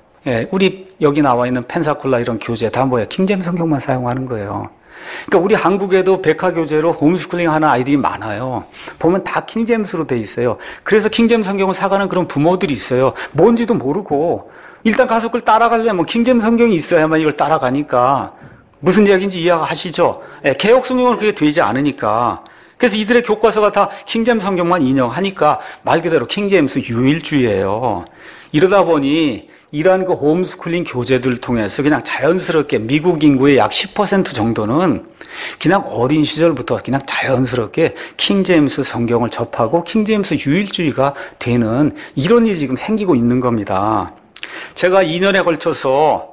우리 여기 나와 있는 펜사콜라 이런 교재 다 뭐예요? 킹제임스 성경만 사용하는 거예요. 그러니까 우리 한국에도 백화 교재로 홈스쿨링 하는 아이들이 많아요. 보면 다 킹제임스로 돼 있어요. 그래서 킹제임스 성경을 사가는 그런 부모들이 있어요. 뭔지도 모르고 일단 가서 그걸 따라가려면 킹제임스 성경이 있어야만 이걸 따라가니까 무슨 이야기인지 이해하시죠? 예, 개혁 성경은 그게 되지 않으니까. 그래서 이들의 교과서가 다 킹제임스 성경만 인용하니까 말 그대로 킹제임스 유일주의예요. 이러다 보니 이러한 그 홈스쿨링 교재들을 통해서 그냥 자연스럽게 미국 인구의 약 십 퍼센트 정도는 그냥 어린 시절부터 그냥 자연스럽게 킹제임스 성경을 접하고 킹제임스 유일주의가 되는 이런 일이 지금 생기고 있는 겁니다. 제가 이 년에 걸쳐서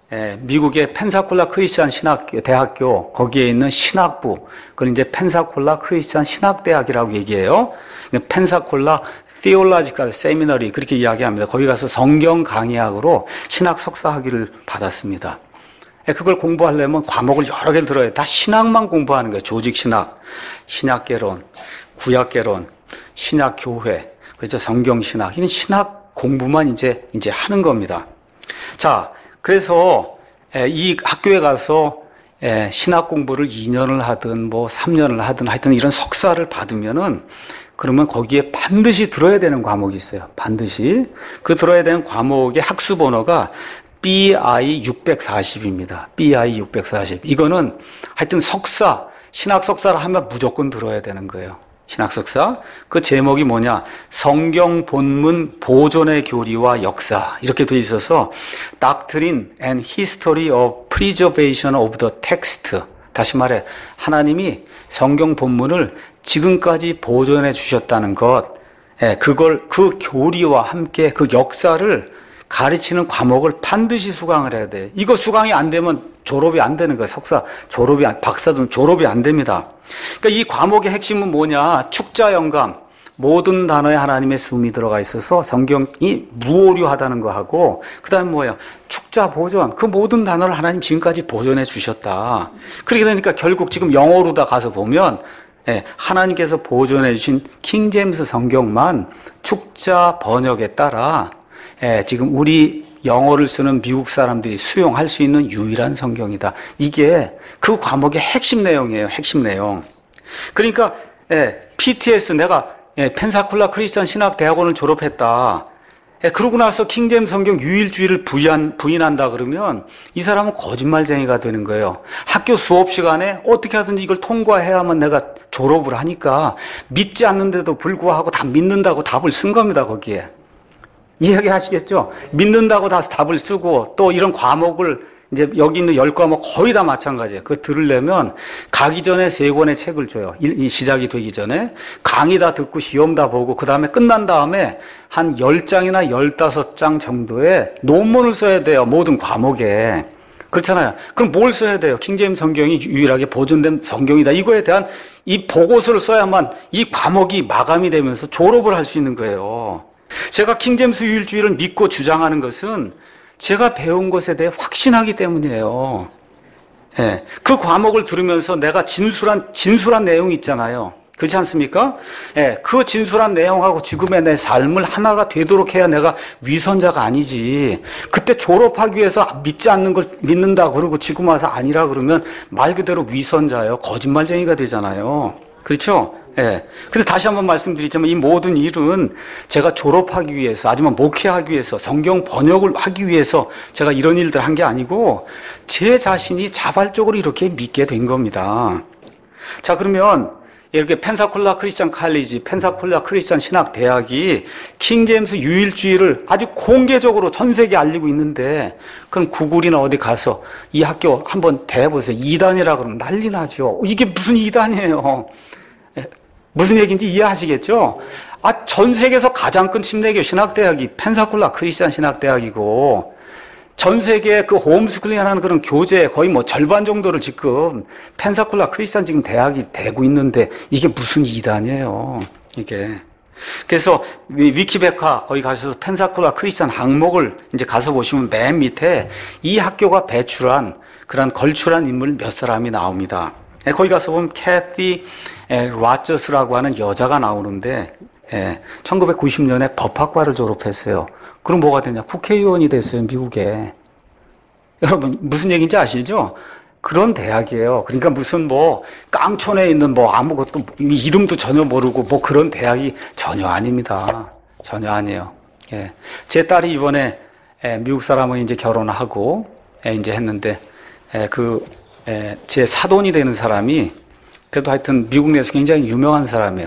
미국의 펜사콜라 크리스천 신학 대학교 거기에 있는 신학부, 그걸 이제 펜사콜라 크리스천 신학대학이라고 얘기해요. 펜사콜라 Theological Seminary 그렇게 이야기합니다. 거기 가서 성경 강의학으로 신학 석사 학위를 받았습니다. 그걸 공부하려면 과목을 여러 개를 들어야 돼. 다 신학만 공부하는 거예요. 조직 신학, 신학개론, 구약개론, 신학교회, 그렇죠. 성경 신학 이런 신학 공부만 이제, 이제 하는 겁니다. 자, 그래서, 이 학교에 가서, 신학 공부를 이 년을 하든, 뭐, 삼 년을 하든, 하여튼 이런 석사를 받으면은, 그러면 거기에 반드시 들어야 되는 과목이 있어요. 반드시. 그 들어야 되는 과목의 학수 번호가 비 아이 육백사십입니다. 비 아이 육백사십. 이거는 하여튼 석사, 신학 석사를 하면 무조건 들어야 되는 거예요. 신학석사. 그 제목이 뭐냐? 성경 본문 보존의 교리와 역사. 이렇게 돼 있어서 Doctrine and History of Preservation of the Text. 다시 말해 하나님이 성경 본문을 지금까지 보존해 주셨다는 것. 예, 그걸 그 교리와 함께 그 역사를 가르치는 과목을 반드시 수강을 해야 돼. 이거 수강이 안 되면 졸업이 안 되는 거예요. 석사 졸업이, 박사든 졸업이 안 됩니다. 그러니까 이 과목의 핵심은 뭐냐? 축자 영감. 모든 단어에 하나님의 숨이 들어가 있어서 성경이 무오류하다는 거 하고, 그 다음에 뭐예요? 축자 보존. 그 모든 단어를 하나님 지금까지 보존해 주셨다. 그렇게 되니까 결국 지금 영어로 다 가서 보면, 예, 하나님께서 보존해 주신 킹제임스 성경만 축자 번역에 따라 예, 지금 우리 영어를 쓰는 미국 사람들이 수용할 수 있는 유일한 성경이다. 이게 그 과목의 핵심 내용이에요. 핵심 내용. 그러니까 예, 피티에스 내가 예, 펜사콜라 크리스천 신학대학원을 졸업했다. 예, 그러고 나서 킹제임 성경 유일주의를 부인, 부인한다 그러면 이 사람은 거짓말쟁이가 되는 거예요. 학교 수업 시간에 어떻게 하든지 이걸 통과해야만 내가 졸업을 하니까 믿지 않는데도 불구하고 다 믿는다고 답을 쓴 겁니다, 거기에. 이해하시겠죠? 믿는다고 다 답을 쓰고 또 이런 과목을 이제 여기 있는 열 과목 거의 다 마찬가지예요. 그거 들으려면 가기 전에 세 권의 책을 줘요. 이 시작이 되기 전에 강의 다 듣고 시험 다 보고 그 다음에 끝난 다음에 한 열 장이나 열다섯 장 정도의 논문을 써야 돼요. 모든 과목에. 그렇잖아요. 그럼 뭘 써야 돼요? 킹제임 성경이 유일하게 보존된 성경이다. 이거에 대한 이 보고서를 써야만 이 과목이 마감이 되면서 졸업을 할 수 있는 거예요. 제가 킹제임스 유일주의를 믿고 주장하는 것은 제가 배운 것에 대해 확신하기 때문이에요. 예, 그 과목을 들으면서 내가 진술한, 진술한 내용이 있잖아요. 그렇지 않습니까? 예, 그 진술한 내용하고 지금의 내 삶을 하나가 되도록 해야 내가 위선자가 아니지. 그때 졸업하기 위해서 믿지 않는 걸 믿는다 그러고 지금 와서 아니라 그러면 말 그대로 위선자예요. 거짓말쟁이가 되잖아요. 그렇죠? 예. 근데 다시 한번 말씀드리자면 이 모든 일은 제가 졸업하기 위해서, 아니면 목회하기 위해서, 성경 번역을 하기 위해서 제가 이런 일들 한 게 아니고 제 자신이 자발적으로 이렇게 믿게 된 겁니다. 자, 그러면 이렇게 펜사콜라 크리스천 칼리지, 펜사콜라 크리스천 신학대학이 킹제임스 유일주의를 아주 공개적으로 전 세계에 알리고 있는데 그럼 구글이나 어디 가서 이 학교 한번 대보세요. 이단이라 그러면 난리 나죠. 이게 무슨 이단이에요. 무슨 얘기인지 이해하시겠죠? 아, 전 세계에서 가장 큰 침례교 신학대학이 펜사콜라 크리스천 신학대학이고, 전 세계 그 홈스쿨링 하는 그런 교재 거의 뭐 절반 정도를 지금 펜사콜라 크리스천 지금 대학이 되고 있는데, 이게 무슨 이단이에요, 이게. 그래서 위키백과 거기 가셔서 펜사콜라 크리스천 항목을 이제 가서 보시면 맨 밑에 이 학교가 배출한 그런 걸출한 인물 몇 사람이 나옵니다. 거기 가서 보면 캐티 라저스라고 하는 여자가 나오는데 천구백구십 년에 법학과를 졸업했어요. 그럼 뭐가 되냐? 국회의원이 됐어요, 미국에. 여러분 무슨 얘기인지 아시죠? 그런 대학이에요. 그러니까 무슨 뭐 깡촌에 있는 뭐 아무것도 이름도 전혀 모르고 뭐 그런 대학이 전혀 아닙니다. 전혀 아니에요. 예. 제 딸이 이번에 미국 사람을 이제 결혼하고 이제 했는데 그 제 사돈이 되는 사람이 그래도 하여튼 미국 내에서 굉장히 유명한 사람이에요.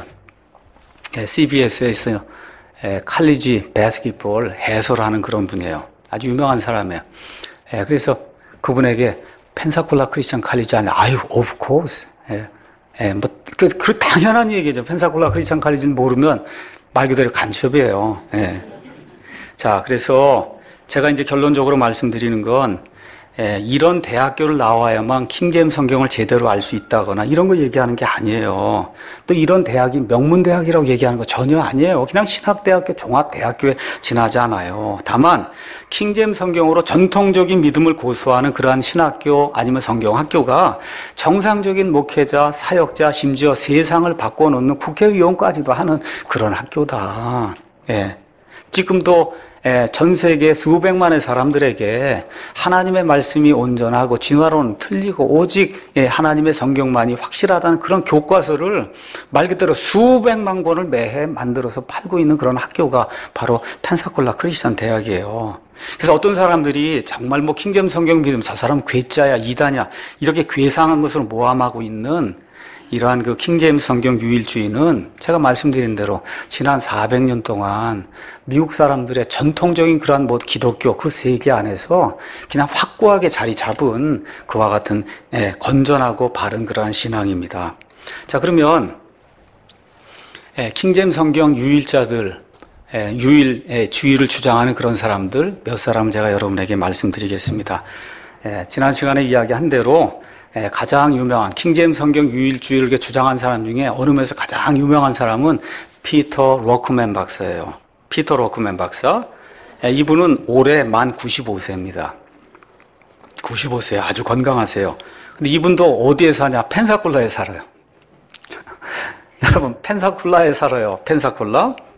씨비에스에 있어요. 칼리지 바스켓볼 해설하는 그런 분이에요. 아주 유명한 사람이에요. 그래서 그분에게 펜사콜라 크리스천 칼리지 아니, 아유, of course. 예, 예, 뭐, 그, 그 당연한 얘기죠. 펜사콜라 크리스천 칼리지는 모르면 말 그대로 간첩이에요. 예. 자, 그래서 제가 이제 결론적으로 말씀드리는 건 예, 이런 대학교를 나와야만 킹제임 성경을 제대로 알 수 있다거나 이런 거 얘기하는 게 아니에요. 또 이런 대학이 명문대학이라고 얘기하는 거 전혀 아니에요. 그냥 신학대학교, 종합대학교에 지나지 않아요. 다만 킹제임 성경으로 전통적인 믿음을 고수하는 그러한 신학교 아니면 성경학교가 정상적인 목회자, 사역자, 심지어 세상을 바꿔놓는 국회의원까지도 하는 그런 학교다. 예. 지금도 전 세계 수백만의 사람들에게 하나님의 말씀이 온전하고 진화론은 틀리고 오직 하나님의 성경만이 확실하다는 그런 교과서를 말 그대로 수백만 권을 매해 만들어서 팔고 있는 그런 학교가 바로 펜사콜라 크리스천 대학이에요. 그래서 어떤 사람들이 정말 뭐 킹제임 성경 믿으면 저 사람 괴짜야, 이단이야 이렇게 괴상한 것을 모함하고 있는 이러한 그 킹제임 성경 유일주의는 제가 말씀드린 대로 지난 사백 년 동안 미국 사람들의 전통적인 그러한 뭐 기독교 그 세계 안에서 그냥 확고하게 자리 잡은 그와 같은 예, 건전하고 바른 그러한 신앙입니다. 자, 그러면 예, 킹제임 성경 유일자들, 예, 유일 예, 주의를 주장하는 그런 사람들 몇 사람 제가 여러분에게 말씀드리겠습니다. 예, 지난 시간에 이야기한 대로 가장 유명한 킹제임 성경 유일주의를 주장한 사람 중에 어느 면에서 가장 유명한 사람은 피터 로크맨 박사예요. 피터 로크맨 박사. 이분은 올해 만 구십오 세입니다. 구십오 세 아주 건강하세요. 근데 이분도 어디에 사냐? 펜사콜라에 살아요. 여러분 펜사콜라에 살아요. 펜사콜라.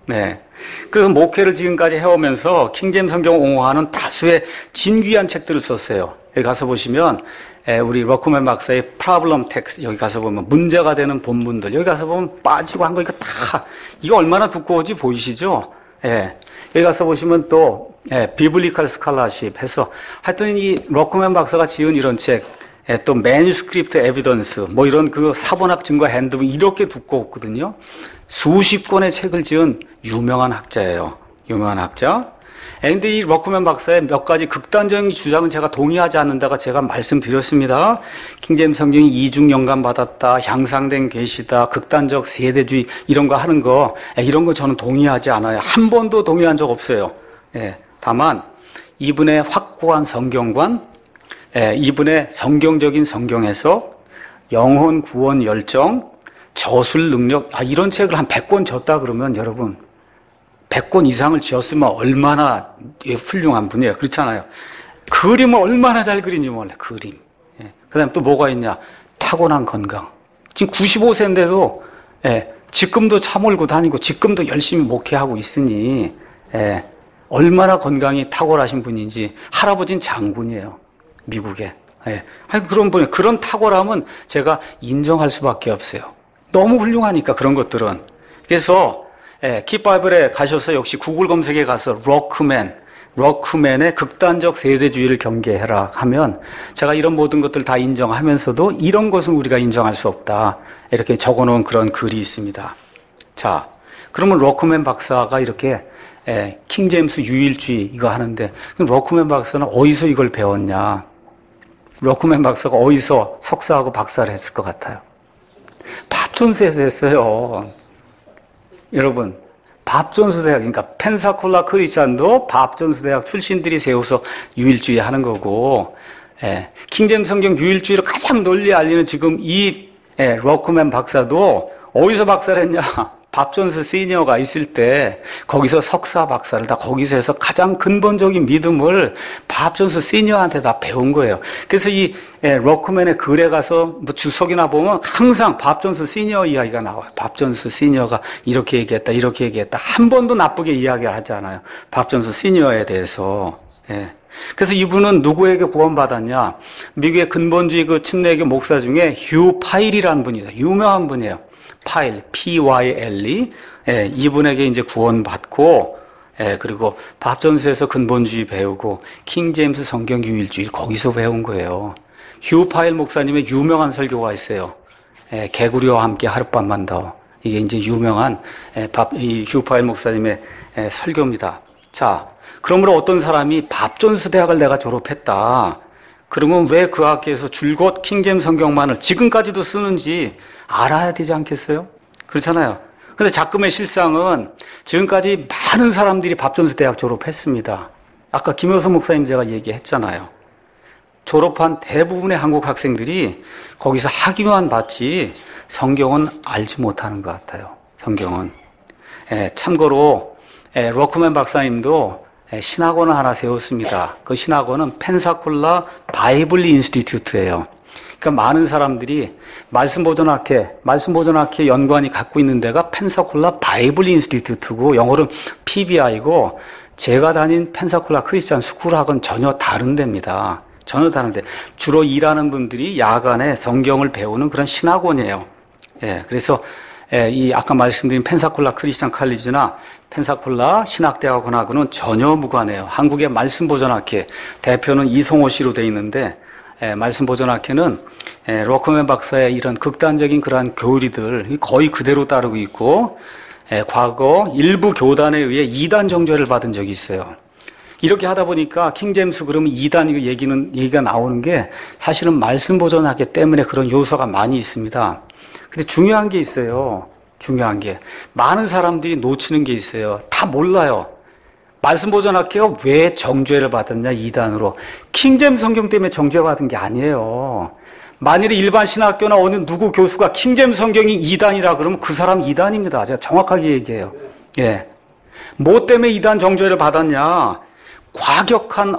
네. 그래서 목회를 지금까지 해오면서 킹제임스 성경을 옹호하는 다수의 진귀한 책들을 썼어요. 여기 가서 보시면 우리 러크맨 박사의 프로블럼 텍스트, 여기 가서 보면 문제가 되는 본문들, 여기 가서 보면 빠지고 한 거 이거 다, 이거 얼마나 두꺼워지 보이시죠? 예. 여기 가서 보시면 또 예, 비블리컬 스칼라십 해서 하여튼 이 러크맨 박사가 지은 이런 책, 예, 또 매뉴스크립트 에비던스, 뭐 이런 그 사본학 증거 핸드북 이렇게 두꺼웠거든요. 수십 권의 책을 지은 유명한 학자예요. 유명한 학자. 근데 이 러크맨 박사의 몇 가지 극단적인 주장은 제가 동의하지 않는다가 제가 말씀드렸습니다. 킹제임스 성경이 이중 영감 받았다, 향상된 계시다, 극단적 세대주의 이런 거 하는 거, 이런 거 저는 동의하지 않아요. 한 번도 동의한 적 없어요. 예, 다만 이분의 확고한 성경관, 예, 이분의 성경적인 성경에서 영혼 구원 열정, 저술 능력, 아, 이런 책을 한 백 권 졌다 그러면 여러분 백 권 이상을 지었으면 얼마나 훌륭한 분이에요. 그렇잖아요. 그림을 얼마나 잘 그린지 몰라. 그림. 예. 그 다음에 또 뭐가 있냐. 타고난 건강. 지금 구십오 세인데도 예, 지금도 차 몰고 다니고 지금도 열심히 목회하고 있으니 예, 얼마나 건강이 탁월하신 분인지. 할아버지는 장군이에요. 미국에. 예. 아니, 그런 분이 그런 탁월함은 제가 인정할 수밖에 없어요. 너무 훌륭하니까 그런 것들은. 그래서 예, 킵바이블에 가셔서 역시 구글 검색에 가서 러크맨, 러크맨의 극단적 세대주의를 경계해라 하면 제가 이런 모든 것들 다 인정하면서도 이런 것은 우리가 인정할 수 없다. 이렇게 적어놓은 그런 글이 있습니다. 자, 그러면 러크맨 박사가 이렇게 예, 킹제임스 유일주의 이거 하는데 그럼 러크맨 박사는 어디서 이걸 배웠냐? 러크맨 박사가 어디서 석사하고 박사를 했을 것 같아요? 밥존스에서 했어요. 여러분, 밥존스 대학, 그러니까 펜사콜라 크리스찬도 밥존스 대학 출신들이 세워서 유일주의 하는 거고, 예, 킹제임스 성경 유일주의를 가장 널리 알리는 지금 이 예, 러크맨 박사도 어디서 박사를 했냐? 밥존스 시니어가 있을 때 거기서 석사 박사를 다 거기서 해서 가장 근본적인 믿음을 밥존스 시니어한테 다 배운 거예요. 그래서 이 예, 러크맨의 글에 가서 뭐 주석이나 보면 항상 밥존스 시니어 이야기가 나와요. 밥존스 시니어가 이렇게 얘기했다, 이렇게 얘기했다. 한 번도 나쁘게 이야기하지 않아요. 밥존스 시니어에 대해서. 예. 그래서 이분은 누구에게 구원받았냐? 미국의 근본주의 그 침례교 목사 중에 휴 파일이라는 분이다. 유명한 분이에요. 파일, 피 와이 엘 이, 예, 이분에게 이제 구원받고, 예, 그리고 밥존스에서 근본주의 배우고, 킹제임스 성경 유일주의, 거기서 배운 거예요. 휴 파일 목사님의 유명한 설교가 있어요. 예, 개구리와 함께 하룻밤만 더. 이게 이제 유명한, 예, 밥, 이 휴 파일 목사님의 예, 설교입니다. 자, 그러므로 어떤 사람이 밥존스 대학을 내가 졸업했다. 그러면 왜 그 학교에서 줄곧 킹제임스 성경만을 지금까지도 쓰는지 알아야 되지 않겠어요? 그렇잖아요. 근데 작금의 실상은 지금까지 많은 사람들이 밥존스 대학 졸업했습니다. 아까 김효수 목사님 제가 얘기했잖아요. 졸업한 대부분의 한국 학생들이 거기서 학위만 받지 성경은 알지 못하는 것 같아요. 성경은. 예, 참고로 예, 러크맨 박사님도 신학원을 하나 세웠습니다. 그 신학원은 펜사콜라 바이블 인스티튜트예요. 그러니까 많은 사람들이 말씀보존학회, 말씀보존학회 연구원이 갖고 있는 데가 펜사콜라 바이블 인스티튜트고 영어로는 피 비 아이고 제가 다닌 펜사콜라 크리스찬 스쿨학은 전혀 다른 데입니다. 전혀 다른데 주로 일하는 분들이 야간에 성경을 배우는 그런 신학원이에요. 예, 그래서 예, 이 아까 말씀드린 펜사콜라 크리스찬 칼리지나 펜사콜라 신학대학원하고는 전혀 무관해요. 한국의 말씀보존학회 대표는 이송호 씨로 돼 있는데 예, 말씀보존학회는 예, 러크맨 박사의 이런 극단적인 그러한 교리들 거의 그대로 따르고 있고 예, 과거 일부 교단에 의해 이단 정죄를 받은 적이 있어요. 이렇게 하다 보니까 킹제임스 그러면 이단 이거 얘기는 얘기가 나오는 게 사실은 말씀보존학회 때문에 그런 요소가 많이 있습니다. 근데 중요한 게 있어요. 중요한 게 많은 사람들이 놓치는 게 있어요. 다 몰라요. 말씀보존학회가 왜 정죄를 받았냐 이단으로. 킹제임스 성경 때문에 정죄받은 게 아니에요. 만일에 일반 신학교나 어느 누구 교수가 킹제임스 성경이 이단이라 그러면 그 사람 이단입니다. 제가 정확하게 얘기해요. 예. 뭐 때문에 이단 정죄를 받았냐? 과격한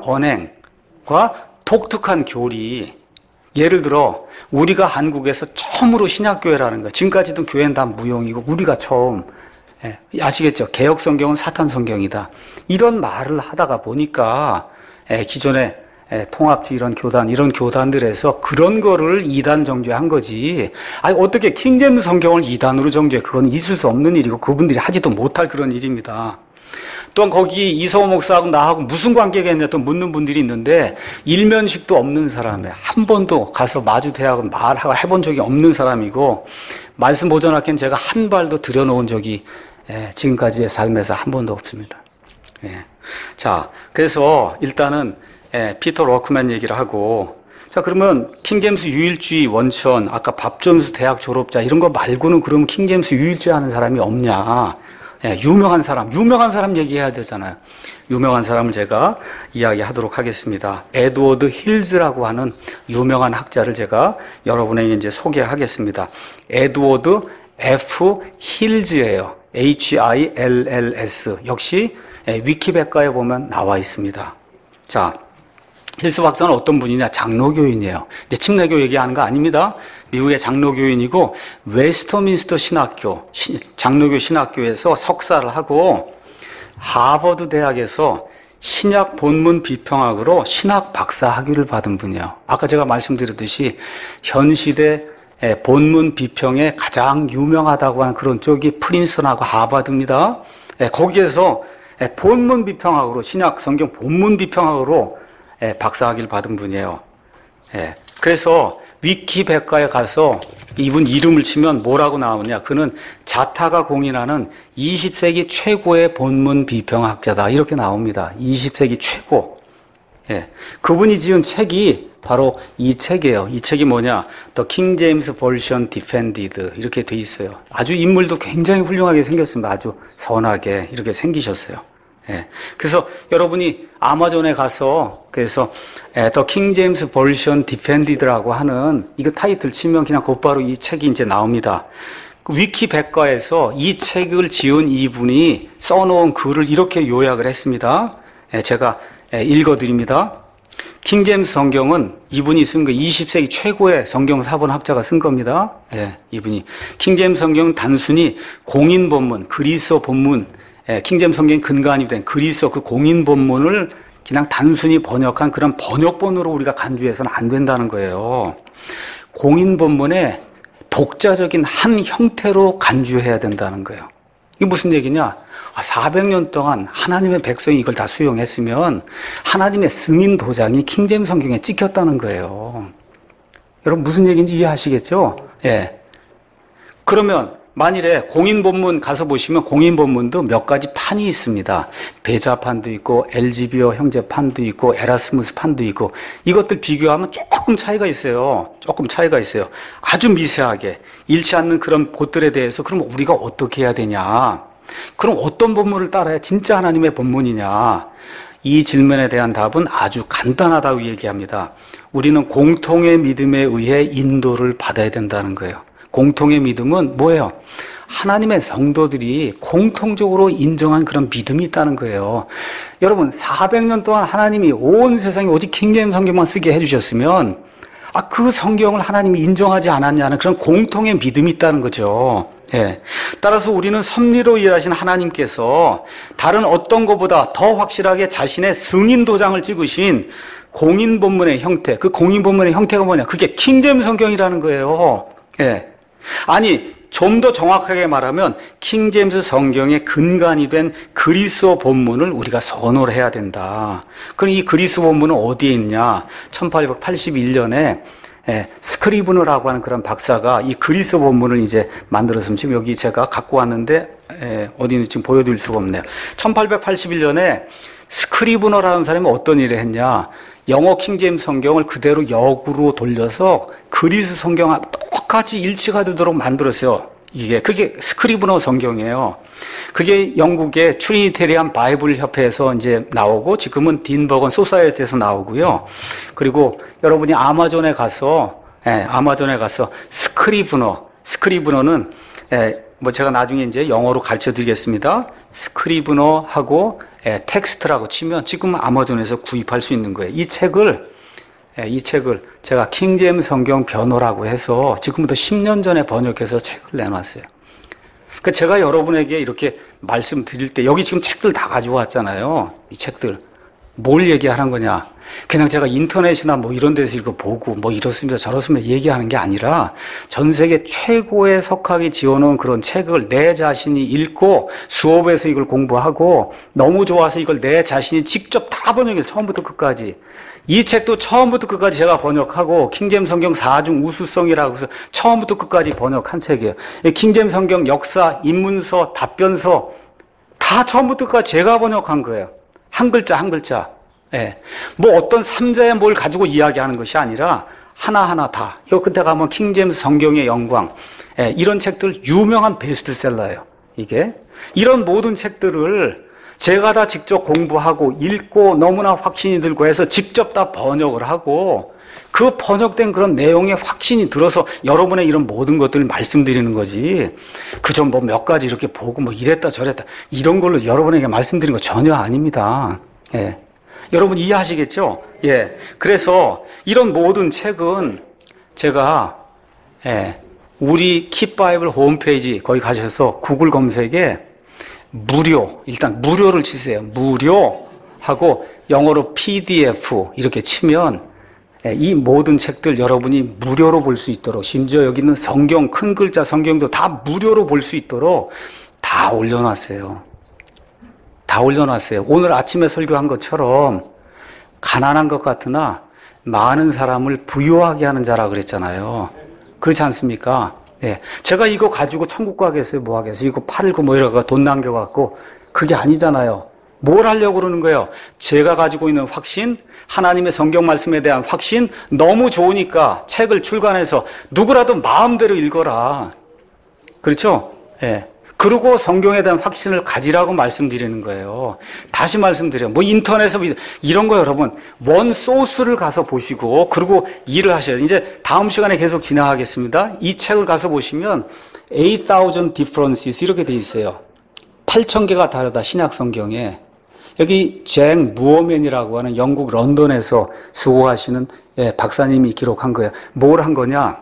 언행과 독특한 교리. 예를 들어 우리가 한국에서 처음으로 신학교회라는 거예요. 지금까지도 교회는 다 무용이고 우리가 처음 예, 아시겠죠? 개혁 성경은 사탄 성경이다. 이런 말을 하다가 보니까 예, 기존에 예, 통합지 이런 교단, 이런 교단들에서 그런 거를 이단 정죄한 거지. 아니, 어떻게 킹제임스 성경을 이단으로 정죄해? 그건 있을 수 없는 일이고 그분들이 하지도 못할 그런 일입니다. 또한 거기 이성호 목사하고 나하고 무슨 관계가 있냐 또 묻는 분들이 있는데 일면식도 없는 사람에 한 번도 가서 마주 대하고 말하고 해본 적이 없는 사람이고 말씀 보존학교는 제가 한 발도 들여놓은 적이 예, 지금까지의 삶에서 한 번도 없습니다. 예. 자, 그래서 일단은 예, 피터 워크맨 얘기를 하고 자 그러면 킹제임스 유일주의 원천 아까 밥 존스 대학 졸업자 이런 거 말고는 그러면 킹제임스 유일주의 하는 사람이 없냐? 예, 유명한 사람, 유명한 사람 얘기해야 되잖아요. 유명한 사람을 제가 이야기하도록 하겠습니다. 에드워드 힐즈라고 하는 유명한 학자를 제가 여러분에게 이제 소개하겠습니다. 에드워드 F 힐즈예요. 에이치 아이 엘 엘 에스. 역시 예, 위키백과에 보면 나와 있습니다. 자, 힐스 박사는 어떤 분이냐? 장로교인이에요. 이제 침례교 얘기하는 거 아닙니다. 미국의 장로교인이고 웨스터민스터 신학교, 장로교 신학교에서 석사를 하고 하버드 대학에서 신약 본문 비평학으로 신학 박사 학위를 받은 분이에요. 아까 제가 말씀드렸듯이 현 시대 본문 비평에 가장 유명하다고 하는 그런 쪽이 프린스턴하고 하버드입니다. 거기에서 본문 비평학으로 신약 성경 본문 비평학으로 박사학위를 받은 분이에요. 그래서 위키백과에 가서 이분 이름을 치면 뭐라고 나오냐? 그는 자타가 공인하는 이십 세기 최고의 본문 비평학자다. 이렇게 나옵니다. 이십 세기 최고. 예. 그분이 지은 책이 바로 이 책이에요. 이 책이 뭐냐? The King James Version Defended. 이렇게 돼 있어요. 아주 인물도 굉장히 훌륭하게 생겼습니다. 아주 선하게 이렇게 생기셨어요. 예. 그래서 여러분이 아마존에 가서 그래서 예, The King James Version Defended라고 하는 이거 타이틀 치면 그냥 곧바로 이 책이 이제 나옵니다. 그 위키백과에서 이 책을 지은 이분이 써놓은 글을 이렇게 요약을 했습니다. 예, 제가 예, 읽어드립니다. 킹제임스 성경은 이분이 쓴 거 이십 세기 최고의 성경 사본학자가 쓴 겁니다. 예, 이분이 킹제임스 성경은 단순히 공인 본문, 그리스어 본문 예, 킹제임스 성경이 근간이 된 그리스어 그 공인 본문을 그냥 단순히 번역한 그런 번역본으로 우리가 간주해서는 안 된다는 거예요. 공인 본문에 독자적인 한 형태로 간주해야 된다는 거예요. 이게 무슨 얘기냐? 사백 년 동안 하나님의 백성이 이걸 다 수용했으면 하나님의 승인 도장이 킹제임스 성경에 찍혔다는 거예요. 여러분 무슨 얘기인지 이해하시겠죠? 예. 그러면 만일에 공인 본문 가서 보시면 공인 본문도 몇 가지 판이 있습니다. 베자판도 있고 엘지비어 형제판도 있고 에라스무스 판도 있고 이것들 비교하면 조금 차이가 있어요. 조금 차이가 있어요. 아주 미세하게 잃지 않는 그런 곳들에 대해서 그럼 우리가 어떻게 해야 되냐? 그럼 어떤 본문을 따라야 진짜 하나님의 본문이냐? 이 질문에 대한 답은 아주 간단하다고 얘기합니다. 우리는 공통의 믿음에 의해 인도를 받아야 된다는 거예요. 공통의 믿음은 뭐예요? 하나님의 성도들이 공통적으로 인정한 그런 믿음이 있다는 거예요. 여러분 사백 년 동안 하나님이 온 세상에 오직 킹제임스 성경만 쓰게 해주셨으면 아, 그 성경을 하나님이 인정하지 않았냐는 그런 공통의 믿음이 있다는 거죠. 예. 따라서 우리는 섭리로 일하신 하나님께서 다른 어떤 것보다 더 확실하게 자신의 승인 도장을 찍으신 공인 본문의 형태, 그 공인 본문의 형태가 뭐냐? 그게 킹제임스 성경이라는 거예요. 예. 아니, 좀 더 정확하게 말하면 킹제임스 성경의 근간이 된 그리스어 본문을 우리가 선호를 해야 된다. 그럼 이 그리스어 본문은 어디에 있냐? 천팔백팔십일 년에 예, 스크리브너라고 하는 그런 박사가 이 그리스어 본문을 이제 만들었으면 지금 여기 제가 갖고 왔는데 예, 어디는 지금 보여드릴 수가 없네요. 천팔백팔십일 년에 스크리브너라는 사람이 어떤 일을 했냐? 영어 킹제임스 성경을 그대로 역으로 돌려서 그리스 성경과 똑같이 일치가 되도록 만들었어요. 이게 그게 스크리브너 성경이에요. 그게 영국의 트리니테리안 바이블 협회에서 이제 나오고 지금은 딘버건 소사이어티에서 나오고요. 그리고 여러분이 아마존에 가서 예, 아마존에 가서 스크리브너 스크리브너는 예, 뭐 제가 나중에 이제 영어로 가르쳐 드리겠습니다. 스크리브너하고 예, 텍스트라고 치면 지금 아마존에서 구입할 수 있는 거예요. 이 책을 예, 이 책을 제가 킹제임스 성경 변호라고 해서 지금부터 십 년 전에 번역해서 책을 내놨어요. 그러니까 제가 여러분에게 이렇게 말씀드릴 때 여기 지금 책들 다 가져왔잖아요. 이 책들. 뭘 얘기하는 거냐? 그냥 제가 인터넷이나 뭐 이런 데서 이거 보고 뭐 이렇습니다 저렇습니다 얘기하는 게 아니라 전 세계 최고의 석학이 지어놓은 그런 책을 내 자신이 읽고 수업에서 이걸 공부하고 너무 좋아서 이걸 내 자신이 직접 다 번역해요. 처음부터 끝까지. 이 책도 처음부터 끝까지 제가 번역하고 킹제임스 성경 사중 우수성이라고 해서 처음부터 끝까지 번역한 책이에요. 킹제임스 성경 역사, 입문서, 답변서 다 처음부터 끝까지 제가 번역한 거예요. 한 글자 한 글자. 예. 뭐 어떤 삼자의 뭘 가지고 이야기하는 것이 아니라 하나하나 다. 요 끝에 가면 킹제임스 성경의 영광. 예. 이런 책들 유명한 베스트셀러예요. 이게. 이런 모든 책들을 제가 다 직접 공부하고 읽고 너무나 확신이 들고 해서 직접 다 번역을 하고 그 번역된 그런 내용에 확신이 들어서 여러분의 이런 모든 것들을 말씀드리는 거지. 그저 뭐 몇 가지 이렇게 보고 뭐 이랬다 저랬다 이런 걸로 여러분에게 말씀드리는 거 전혀 아닙니다. 예. 여러분 이해하시겠죠? 예. 그래서 이런 모든 책은 제가 예. 우리 킵바이블 홈페이지 거기 가셔서 구글 검색에 무료 일단 무료를 치세요. 무료 하고 영어로 피디에프 이렇게 치면 이 모든 책들 여러분이 무료로 볼 수 있도록 심지어 여기 있는 성경 큰 글자 성경도 다 무료로 볼 수 있도록 다 올려놨어요. 다 올려놨어요. 오늘 아침에 설교한 것처럼 가난한 것 같으나 많은 사람을 부유하게 하는 자라 그랬잖아요. 그렇지 않습니까? 네. 제가 이거 가지고 천국 가겠어요? 뭐 하겠어요? 이거 팔고 뭐 이러고 돈 남겨갖고 그게 아니잖아요. 뭘 하려고 그러는 거예요? 제가 가지고 있는 확신, 하나님의 성경 말씀에 대한 확신, 너무 좋으니까 책을 출간해서 누구라도 마음대로 읽어라. 그렇죠? 예. 네. 그리고 성경에 대한 확신을 가지라고 말씀드리는 거예요. 다시 말씀드려요. 뭐 인터넷에서 이런 거 여러분 원 소스를 가서 보시고 그리고 일을 하셔야 돼요. 이제 다음 시간에 계속 진행하겠습니다. 이 책을 가서 보시면 eight thousand differences 이렇게 돼 있어요. 팔천 개가 다르다 신약 성경에. 여기 잭 무어맨이라고 하는 영국 런던에서 수고하시는 예, 박사님이 기록한 거예요. 뭘 한 거냐?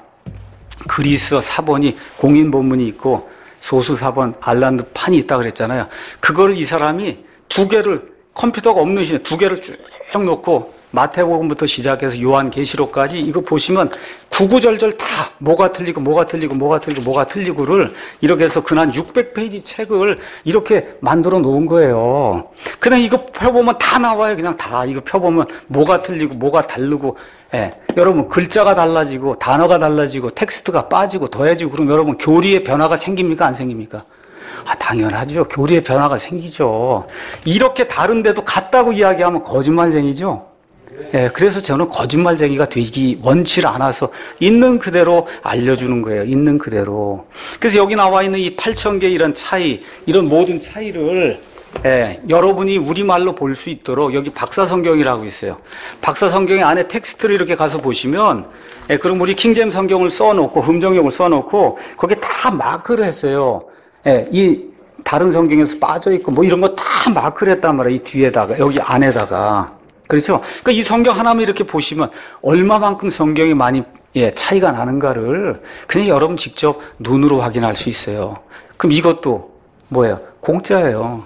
그리스어 사본이 공인 본문이 있고 소수 사본 알란드 판이 있다 그랬잖아요. 그걸 이 사람이 두 개를 컴퓨터가 없는 시대 두 개를 쭉 놓고 마태복음부터 시작해서 요한계시록까지 이거 보시면 구구절절 다 뭐가 틀리고 뭐가 틀리고 뭐가 틀리고 뭐가 틀리고를 이렇게 해서 근한 육백 페이지 책을 이렇게 만들어 놓은 거예요. 그냥 이거 펴보면 다 나와요. 그냥 다 이거 펴보면 뭐가 틀리고 뭐가 다르고 예. 여러분 글자가 달라지고 단어가 달라지고 텍스트가 빠지고 더해지고 그럼 여러분 교리의 변화가 생깁니까 안 생깁니까? 아 당연하죠. 교리의 변화가 생기죠. 이렇게 다른데도 같다고 이야기하면 거짓말쟁이죠. 예, 그래서 저는 거짓말쟁이가 되기 원치를 않아서 있는 그대로 알려주는 거예요. 있는 그대로. 그래서 여기 나와 있는 이 팔천 개 이런 차이, 이런 모든 차이를 예, 여러분이 우리말로 볼 수 있도록 여기 박사성경이라고 있어요. 박사성경의 안에 텍스트를 이렇게 가서 보시면 예, 그럼 우리 킹제임스 성경을 써놓고 흠정용을 써놓고 거기에 다 마크를 했어요. 예, 이 다른 성경에서 빠져있고 뭐 이런 거 다 마크를 했단 말이에요. 이 뒤에다가 여기 안에다가. 그렇죠? 그러니까 이 성경 하나만 이렇게 보시면 얼마만큼 성경이 많이 예, 차이가 나는가를 그냥 여러분 직접 눈으로 확인할 수 있어요. 그럼 이것도 뭐예요? 공짜예요.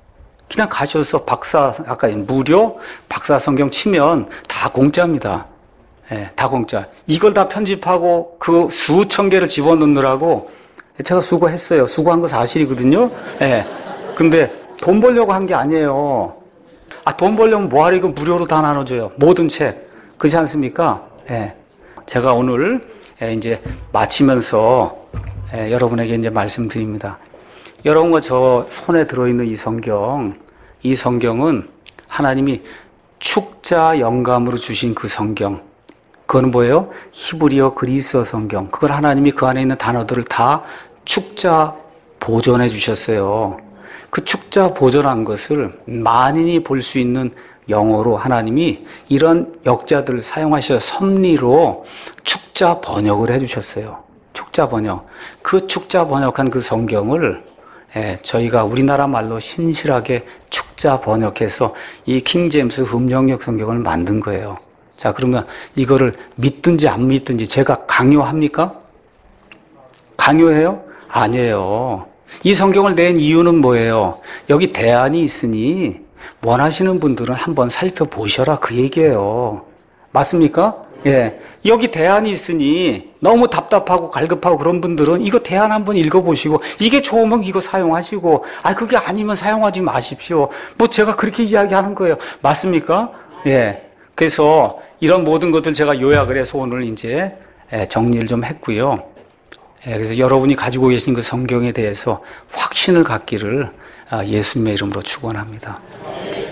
그냥 가셔서 박사, 아까 무료 박사 성경 치면 다 공짜입니다. 예, 다 공짜. 이걸 다 편집하고 그 수천 개를 집어넣느라고 제가 수고했어요. 수고한 거 사실이거든요. 예. 근데 돈 벌려고 한 게 아니에요. 아, 돈 벌려면 뭐하러 이거 무료로 다 나눠줘요. 모든 책. 그렇지 않습니까? 예. 제가 오늘 예, 이제 마치면서 예, 여러분에게 이제 말씀드립니다. 여러분과 저 손에 들어있는 이 성경, 이 성경은 하나님이 축자 영감으로 주신 그 성경. 그건 뭐예요? 히브리어 그리스어 성경. 그걸 하나님이 그 안에 있는 단어들을 다 축자 보존해 주셨어요. 그 축자 보존한 것을 만인이 볼 수 있는 영어로 하나님이 이런 역자들을 사용하셔서 섭리로 축자 번역을 해주셨어요. 축자 번역. 그 축자 번역한 그 성경을 예, 저희가 우리나라 말로 신실하게 축자 번역해서 이 킹제임스 흠정역 성경을 만든 거예요. 자, 그러면 이거를 믿든지 안 믿든지 제가 강요합니까? 강요해요? 아니에요. 이 성경을 낸 이유는 뭐예요? 여기 대안이 있으니 원하시는 분들은 한번 살펴보셔라 그 얘기예요. 맞습니까? 예. 여기 대안이 있으니 너무 답답하고 갈급하고 그런 분들은 이거 대안 한번 읽어보시고 이게 좋으면 이거 사용하시고 아 그게 아니면 사용하지 마십시오. 뭐 제가 그렇게 이야기하는 거예요. 맞습니까? 예. 그래서 이런 모든 것들 제가 요약을 해서 오늘 이제 정리를 좀 했고요. 그래서 여러분이 가지고 계신 그 성경에 대해서 확신을 갖기를 예수님의 이름으로 축원합니다.